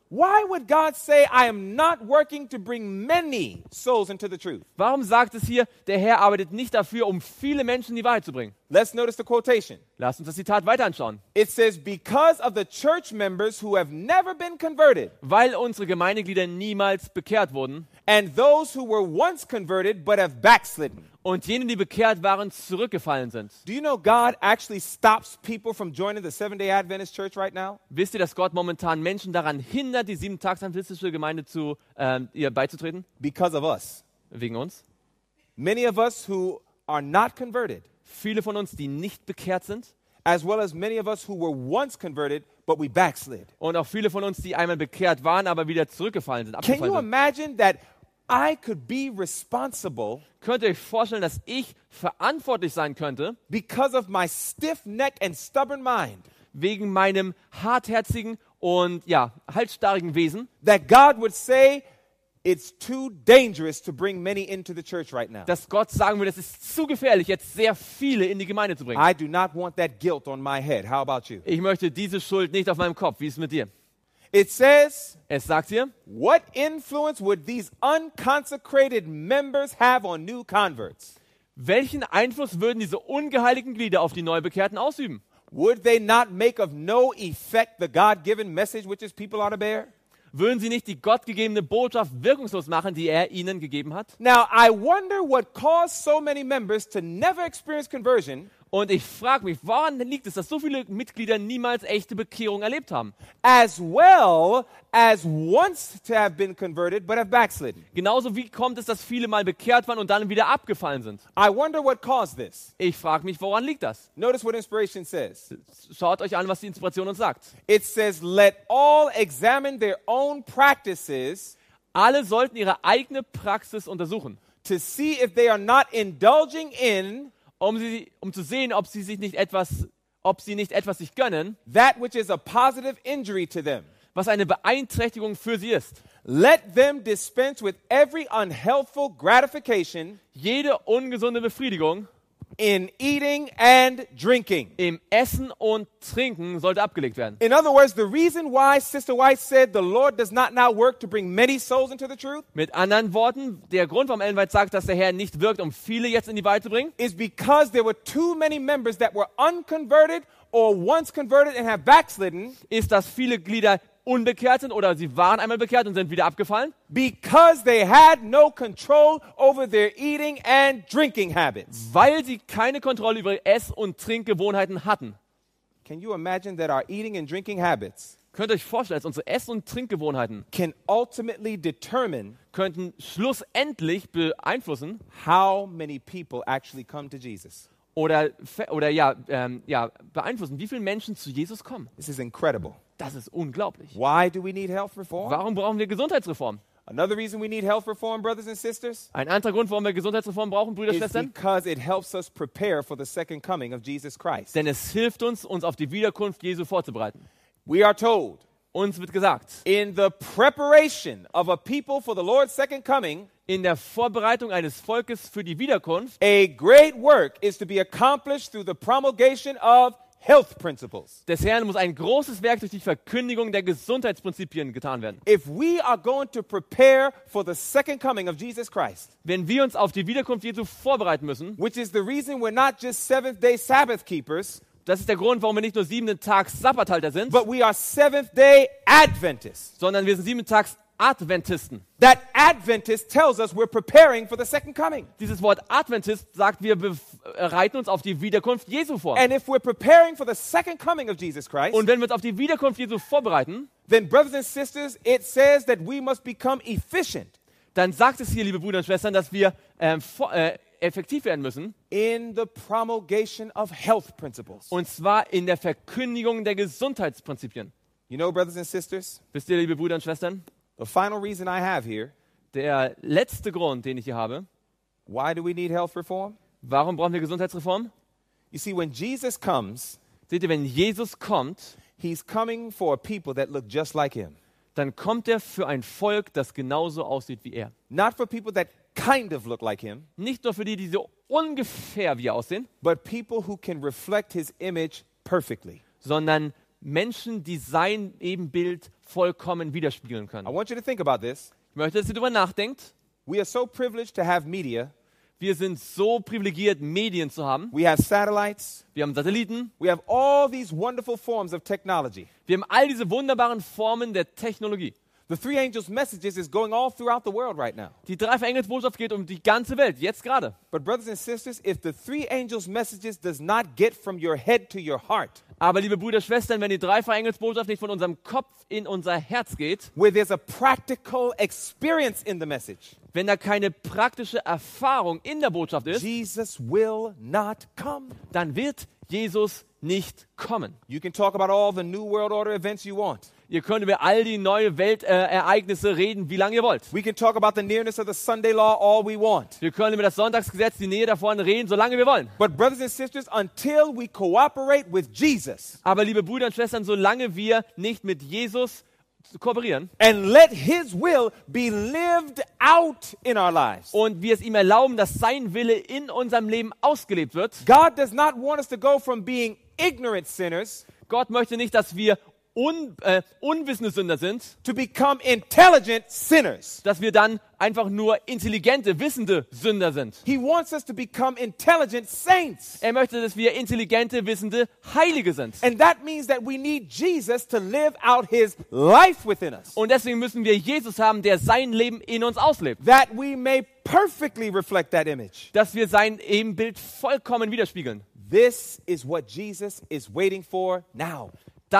Why would God say, I am not working to bring many souls into the truth? Warum sagt es hier, der Herr arbeitet nicht dafür, um viele Menschen in die Wahrheit zu bringen? Let's notice the quotation. Lasst uns das Zitat weiter anschauen. It says, because of the church members who have never been converted, Weil unsere Gemeindeglieder niemals bekehrt wurden and those who were once converted but have backslidden. und jene, die bekehrt waren, zurückgefallen sind. Do you know God actually stops people from joining the Seventh-day Adventist Church right now? Wisst ihr, dass Gott momentan Menschen daran hindert, die 7-Tags-adventistische Gemeinde ihr beizutreten? Because of us. Wegen uns. Many of us who are not converted, Viele von uns, die nicht bekehrt sind. as well as many of us who were once converted but we backslid. Und auch viele von uns, die einmal bekehrt waren, aber wieder zurückgefallen sind, Can you abgefallen sind. imagine that I could be responsible Könnt ihr euch vorstellen, dass ich verantwortlich sein könnte, because of my stiff neck and stubborn mind, wegen meinem hartherzigen und halsstarrigen Wesen, that God would say, it's too dangerous to bring many into the church right now? dass Gott sagen würde, es ist zu gefährlich, jetzt sehr viele in die Gemeinde zu bringen. I do not want that guilt on my head. How about you? Ich möchte diese Schuld nicht auf meinem Kopf. Wie ist es mit dir? It says, Es sagt hier, what influence would these unconsecrated members have on new converts? welchen Einfluss würden diese ungeheiligten Glieder auf die Neubekehrten ausüben? Would they not make of no effect the God-given message which his people are to bear? Würden sie nicht die gottgegebene Botschaft wirkungslos machen, die er ihnen gegeben hat? Now, I wonder what caused so many members to never experience conversion, Und ich frage mich, woran liegt es, dass so viele Mitglieder niemals echte Bekehrung erlebt haben? as well as once to have been converted but have backslidden? Genauso wie kommt es, dass viele mal bekehrt waren und dann wieder abgefallen sind? I wonder what caused this. Ich frage mich, woran liegt das? Notice what inspiration says. Schaut euch an, was die Inspiration uns sagt. It says, let all examine their own practices Alle sollten ihre eigene Praxis untersuchen, to see if they are not indulging in um zu sehen, ob sie nicht etwas sich gönnen, that which is a positive injury to them. was eine Beeinträchtigung für sie ist. Let them dispense with every unhealthful gratification Jede ungesunde Befriedigung in eating and drinking. im Essen und Trinken sollte abgelegt werden. In other words, the reason why Sister White said the Lord does not now work to bring many souls into the truth Mit anderen Worten, der Grund, warum Ellen White sagt, dass der Herr nicht wirkt, um viele jetzt in die Wahrheit zu bringen, is because there were too many members that were unconverted or once converted and have backslidden ist, dass viele Glieder unbekehrt sind oder sie waren einmal bekehrt und sind wieder abgefallen, because they had no control over their eating and drinking habits. weil sie keine Kontrolle über ihre Ess- und Trinkgewohnheiten hatten. Can you imagine that our eating and drinking habits Könnt ihr euch vorstellen, dass unsere Ess- und Trinkgewohnheiten can ultimately determine könnten schlussendlich beeinflussen how many people actually come to Jesus? beeinflussen, wie viele Menschen zu Jesus kommen? This is incredible. Das ist unglaublich. Why do we need health reform? Warum brauchen wir Gesundheitsreform? Another reason we need health reform, brothers and sisters, Ein anderer Grund, warum wir Gesundheitsreform brauchen, Brüder und is Schwestern, because it helps us prepare for the second coming of Jesus Christ. denn es hilft uns auf die Wiederkunft Jesu vorzubereiten. We are told Uns wird gesagt, in the preparation of a people for the Lord's second coming, in der Vorbereitung eines Volkes für die Wiederkunft a great work is to be accomplished through the promulgation of health principles. des Herrn muss ein großes Werk durch die Verkündigung der Gesundheitsprinzipien getan werden. If we are going to prepare for the second coming of Jesus Christ, Wenn wir uns auf die Wiederkunft Jesu vorbereiten müssen, which is the reason we're not just Seventh-day Sabbath keepers, das ist der Grund, warum wir nicht nur 7-Tags-Sabbathalter sind, but we are Seventh-day Adventists. sondern wir sind 7-Tags-Adventisten. That Adventist tells us we're preparing for the second coming. Dieses Wort Adventist sagt, wir bereiten uns auf die Wiederkunft Jesu vor. And if we're preparing for the second coming of Jesus Christ, Und wenn wir uns auf die Wiederkunft Jesu vorbereiten, then brothers and sisters, it says that we must become efficient dann sagt es hier, liebe Brüder und Schwestern, dass wir effektiv werden müssen, in the promulgation of health principles. und zwar in der Verkündigung der Gesundheitsprinzipien. You know, brothers and sisters, Wisst ihr, liebe Brüder und Schwestern, the final reason I have here, der letzte Grund, den ich hier habe, why do we need health reform? warum brauchen wir Gesundheitsreform? You see, when Jesus comes, Seht ihr, wenn Jesus kommt, he's coming for a people that look just like him. dann kommt er für ein Volk, das genauso aussieht wie er. Not for people that kind of look like him, Nicht nur für die, die so ungefähr wie er aussehen, but people who can reflect his image perfectly. sondern Menschen, die sein Ebenbild vollkommen widerspiegeln I können. want you to think about this. Ich möchte, dass ihr darüber nachdenkt. We are so privileged to have media. Wir sind so privilegiert, Medien zu haben. We have satellites. Wir haben Satelliten. We have all these wonderful forms of technology. Wir haben all diese wunderbaren Formen der Technologie. The three angels' messages is going all throughout the world right now. Die Dreifach-Engelsbotschaft geht um die ganze Welt, jetzt gerade. But brothers and sisters, if the three angels' messages does not get from your head to your heart, Aber liebe Brüder, Schwestern, wenn die Dreifach-Engelsbotschaft nicht von unserem Kopf in unser Herz geht, where there's a practical experience in the message, wenn da keine praktische Erfahrung in der Botschaft ist, Jesus will not come. dann wird Jesus nicht kommen. You can talk about all the New World Order events you want. Ihr könnt über all die neuen Weltereignisse reden, wie lange ihr wollt. We can talk about the nearness of the Sunday law all we want. Wir können über das Sonntagsgesetz, die Nähe davon reden, solange wir wollen. But brothers and sisters, until we cooperate with Jesus Aber liebe Brüder und Schwestern, solange wir nicht mit Jesus kooperieren and let his will be lived out in our lives, und wir es ihm erlauben, dass sein Wille in unserem Leben ausgelebt wird, God does not want us to go from being ignorant sinners Gott möchte nicht, dass wir unwissende Sünder sind, to become intelligent sinners. dass wir dann einfach nur intelligente, wissende Sünder sind. He wants us to become intelligent saints. Er möchte, dass wir intelligente, wissende Heilige sind. And that means that we need Jesus to live out his life within us, Und deswegen müssen wir Jesus haben, der sein Leben in uns auslebt. that we may perfectly reflect that image. Dass wir sein Ebenbild vollkommen widerspiegeln. This is what Jesus is waiting for now.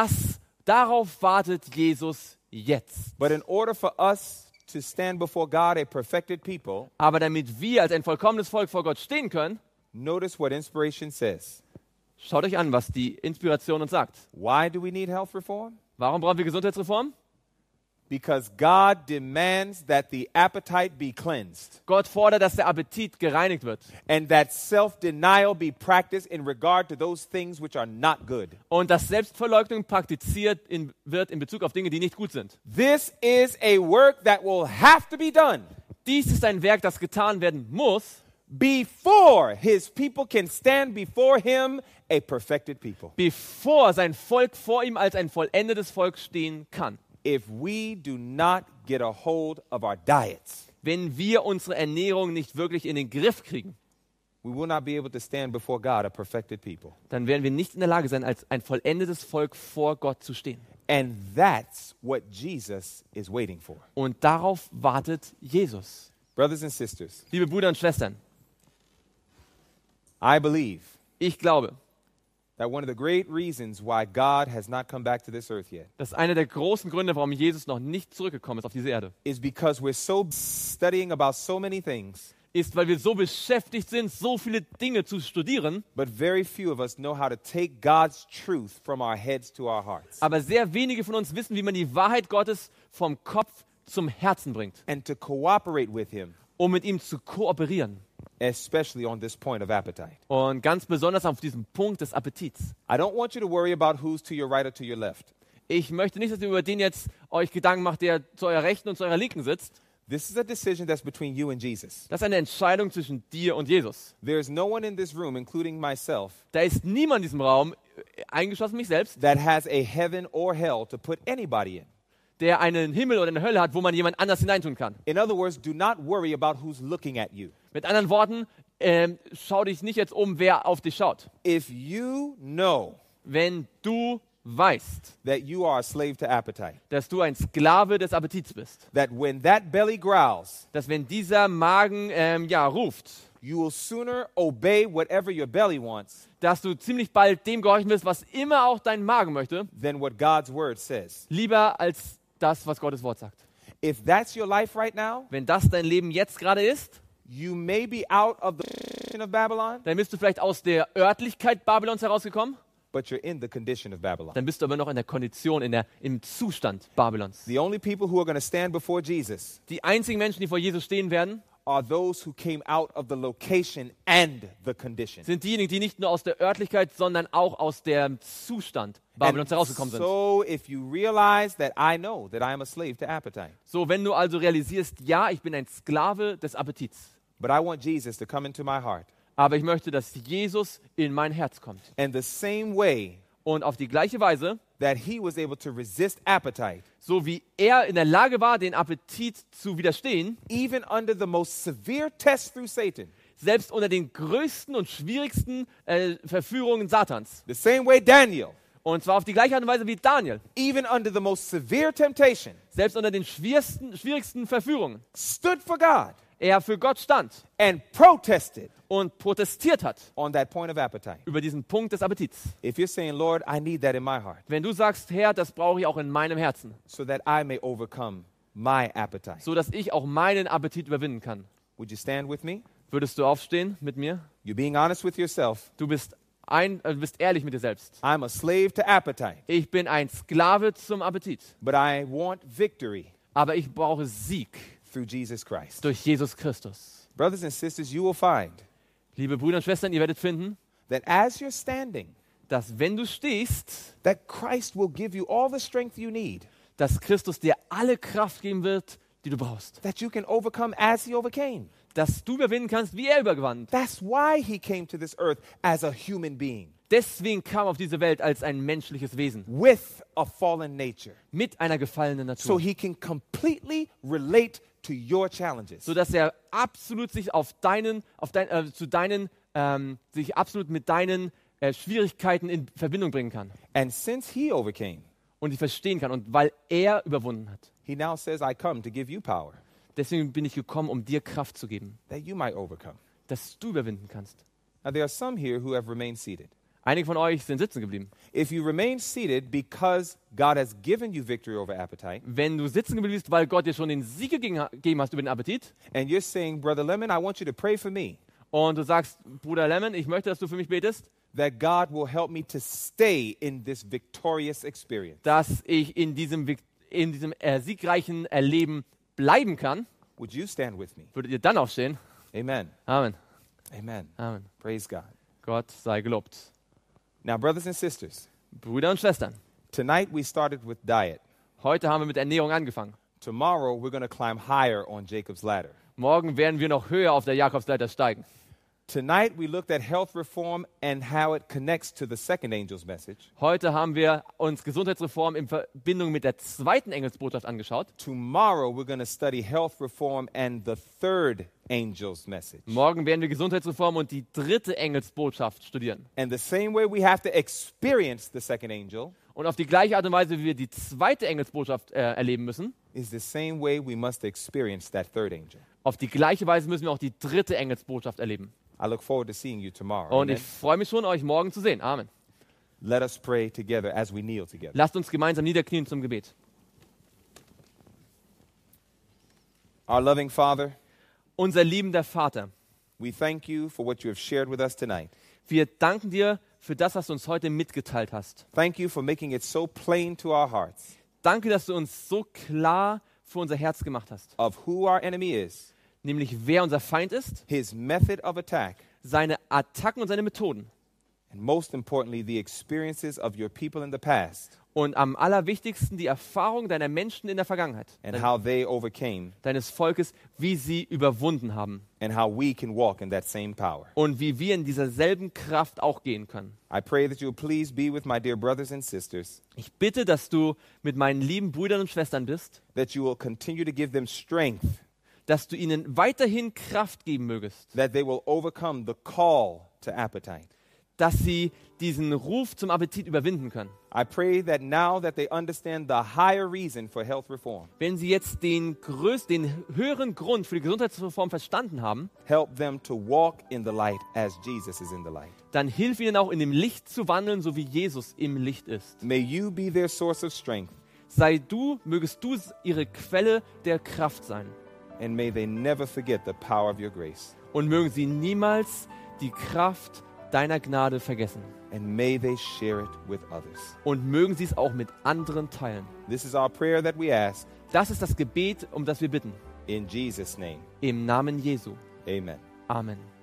Darauf wartet Jesus jetzt. But in order for us to stand before God a perfected people, Aber damit wir als ein vollkommenes Volk vor Gott stehen können, notice what inspiration says. schaut euch an, was die Inspiration uns sagt. Why do we need health reform? Warum brauchen wir Gesundheitsreform? Because God demands that the appetite be cleansed Gott fordert, dass der Appetit gereinigt wird and that self-denial be practiced in regard to those things which are not good. und dass Selbstverleugnung praktiziert wird in Bezug auf Dinge, die nicht gut sind. This is a work that will have to be done Dies ist ein Werk, das getan werden muss, before his people can stand before him a perfected people. bevor sein Volk vor ihm als ein vollendetes Volk stehen kann. If we do not get a hold of our diets, Wenn wir unsere Ernährung nicht wirklich in den Griff kriegen, we will not be able to stand before God a perfected people. dann werden wir nicht in der Lage sein, als ein vollendetes Volk vor Gott zu stehen. And that's what Jesus is waiting for. Und darauf wartet Jesus. Brothers and sisters, Liebe Brüder und Schwestern, I believe ich glaube, that one of the great reasons why God has not come back to this earth yet dass einer der großen Gründe, warum Jesus noch nicht zurückgekommen ist auf diese Erde, is because we're so studying about so many things, ist, weil wir so beschäftigt sind, so viele Dinge zu studieren, but very few of us know how to take God's truth from our heads to our hearts aber sehr wenige von uns wissen, wie man die Wahrheit Gottes vom Kopf zum Herzen bringt, and to cooperate with him, um mit ihm zu kooperieren. especially on this point of appetite. Und ganz besonders auf diesem Punkt des Appetits. I don't want you to worry about who's to your right or to your left. Ich möchte nicht, dass ihr über den jetzt euch Gedanken macht, der zu eurer Rechten und zu eurer Linken sitzt. This is a decision that's between you and Jesus. Das ist eine Entscheidung zwischen dir und Jesus. There's no one in this room, including myself, Da ist niemand in diesem Raum, eingeschlossen mich selbst, that has a heaven or hell to put anybody in. der einen Himmel oder eine Hölle hat, wo man jemand anders hineintun kann. In other words, do not worry about who's looking at you. Mit anderen Worten, schau dich nicht jetzt um, wer auf dich schaut. If you know Wenn du weißt, that you are a slave to appetite, dass du ein Sklave des Appetits bist, that when that belly growls, dass wenn dieser Magen ruft, you will sooner obey whatever your belly wants dass du ziemlich bald dem gehorchen wirst, was immer auch dein Magen möchte, than what God's word says. lieber als das, was Gottes Wort sagt. If that's your life right now, Wenn das dein Leben jetzt gerade ist, you may be out of the condition of Babylon, dann bist du vielleicht aus der Örtlichkeit Babylons herausgekommen, but you're in the condition of Babylon. dann bist du aber noch in der Kondition, im Zustand Babylons. The only people who are going to stand before Jesus Die einzigen Menschen, die vor Jesus stehen werden, are those who came out of the location and the condition. sind diejenigen, die nicht nur aus der Örtlichkeit, sondern auch aus dem Zustand Babylons herausgekommen sind. So if you realize that I know that I am a slave to appetite, So, wenn du also realisierst, ja, ich bin ein Sklave des Appetits, but I want Jesus to come into my heart. aber ich möchte, dass Jesus in mein Herz kommt. And the same way Und auf die gleiche Weise, that he was able to resist appetite, so wie er in der Lage war, den Appetit zu widerstehen, even under the most severe test through Satan. selbst unter den größten und schwierigsten Verführungen Satans. The same way Daniel, Und zwar auf die gleiche Art und Weise wie Daniel, even under the most severe temptation, selbst unter den schwierigsten Verführungen, stood for God er für Gott stand and protested und protestiert hat on that point of appetite. über diesen Punkt des Appetits. If you're saying, Lord, I need that in my heart Wenn du sagst, Herr, das brauche ich auch in meinem Herzen, so that I may overcome my appetite. so dass ich auch meinen Appetit überwinden kann. Would you stand with me? Würdest du aufstehen mit mir? You're being honest with yourself. Du bist ehrlich mit dir selbst. I'm a slave to appetite, Ich bin ein Sklave zum Appetit, but I want victory aber ich brauche Sieg through Jesus Christ. durch Jesus Christus. Brothers and sisters, you will find Liebe Brüder und Schwestern, ihr werdet finden, that as you're standing, dass wenn du stehst, that Christ will give you all the strength you need, dass Christus dir alle Kraft geben wird, die du brauchst. that you can overcome as he overcame. Dass du überwinden kannst, wie er überwand. That's why he came to this earth as a human being Deswegen kam er auf diese Welt als ein menschliches Wesen with a fallen nature, mit einer gefallenen so Natur, he can completely relate to your challenges. sodass er absolut sich sich absolut mit deinen Schwierigkeiten in Verbindung bringen kann And since he overcame, und die verstehen kann. Und weil er überwunden hat. he now says, I come to give you power Deswegen bin ich gekommen, um dir Kraft zu geben, that you might overcome. dass du überwinden kannst. Now, there are some here who have remained seated. Einige von euch sind sitzen geblieben. If you remain seated because God has given you victory over appetite, Wenn du sitzen geblieben bist, weil Gott dir schon den Sieg gegeben hast über den Appetit and you're saying, Brother Lemon, I want you to pray for me, und du sagst, Bruder Lemon, ich möchte, dass du für mich betest, that God will help me to stay in this victorious experience. dass ich in diesem siegreichen Erleben bleiben kann, Would you stand with me? würdet ihr dann aufstehen? Amen. Amen. Amen. Amen. Praise God. Gott sei gelobt. Now, brothers and sisters, Brüder und Schwestern, tonight we started with diet. heute haben wir mit Ernährung angefangen. Tomorrow we're going to climb higher on Jacob's ladder. Morgen werden wir noch höher auf der Jakobsleiter steigen. Tonight we looked at health reform and how it connects to the second angel's message. Heute haben wir uns Gesundheitsreform in Verbindung mit der zweiten Engelsbotschaft angeschaut. Tomorrow we're going to study health reform and the third angel's message. Morgen werden wir Gesundheitsreform und die dritte Engelsbotschaft studieren. And the same way we have to experience the second angel Und auf die gleiche Art und Weise, wie wir die zweite Engelsbotschaft erleben müssen, is the same way we must experience that third angel. auf die gleiche Weise müssen wir auch die dritte Engelsbotschaft erleben. I look forward to seeing you tomorrow. Und Amen. ich freue mich schon, euch morgen zu sehen. Amen. Let us pray together as we kneel together. Lasst uns gemeinsam niederknien zum Gebet. Our loving Father, Unser liebender Vater, we thank you for what you have shared with us tonight. wir danken dir für das, was du uns heute mitgeteilt hast. Thank you for making it so plain to our hearts Danke, dass du uns so klar für unser Herz gemacht hast. of who our enemy is, Nämlich wer unser Feind ist, his method of attack, seine Attacken und seine Methoden. and most importantly, the experiences of your people in the past Und am allerwichtigsten die Erfahrung deiner Menschen in der Vergangenheit, and how they overcame deines Volkes, wie sie überwunden haben and how we can walk in that same power. und wie wir in dieser selben Kraft auch gehen können. I pray that you'll please be with my dear brothers and sisters, Ich bitte, dass du mit meinen lieben Brüdern und Schwestern bist, that you will continue to give them strength, dass du ihnen weiterhin Kraft geben mögest, that they will overcome the call to appetite. dass sie diesen Ruf zum Appetit überwinden können. I pray that now that they understand the higher reason for health reform, Wenn sie jetzt den höheren Grund für die Gesundheitsreform verstanden haben, help them to walk in the light as Jesus is in the light. dann hilf ihnen auch in dem Licht zu wandeln, so wie Jesus im Licht ist. May you be their source of strength, Mögest du ihre Quelle der Kraft sein. and may they never forget the power of your grace. Und mögen sie niemals die Kraft deiner Gnade vergessen. And may they share it with others. Und mögen sie es auch mit anderen teilen. This is our prayer that we ask Das ist das Gebet, um das wir bitten. in Jesus' name. Im Namen Jesu. Amen. Amen.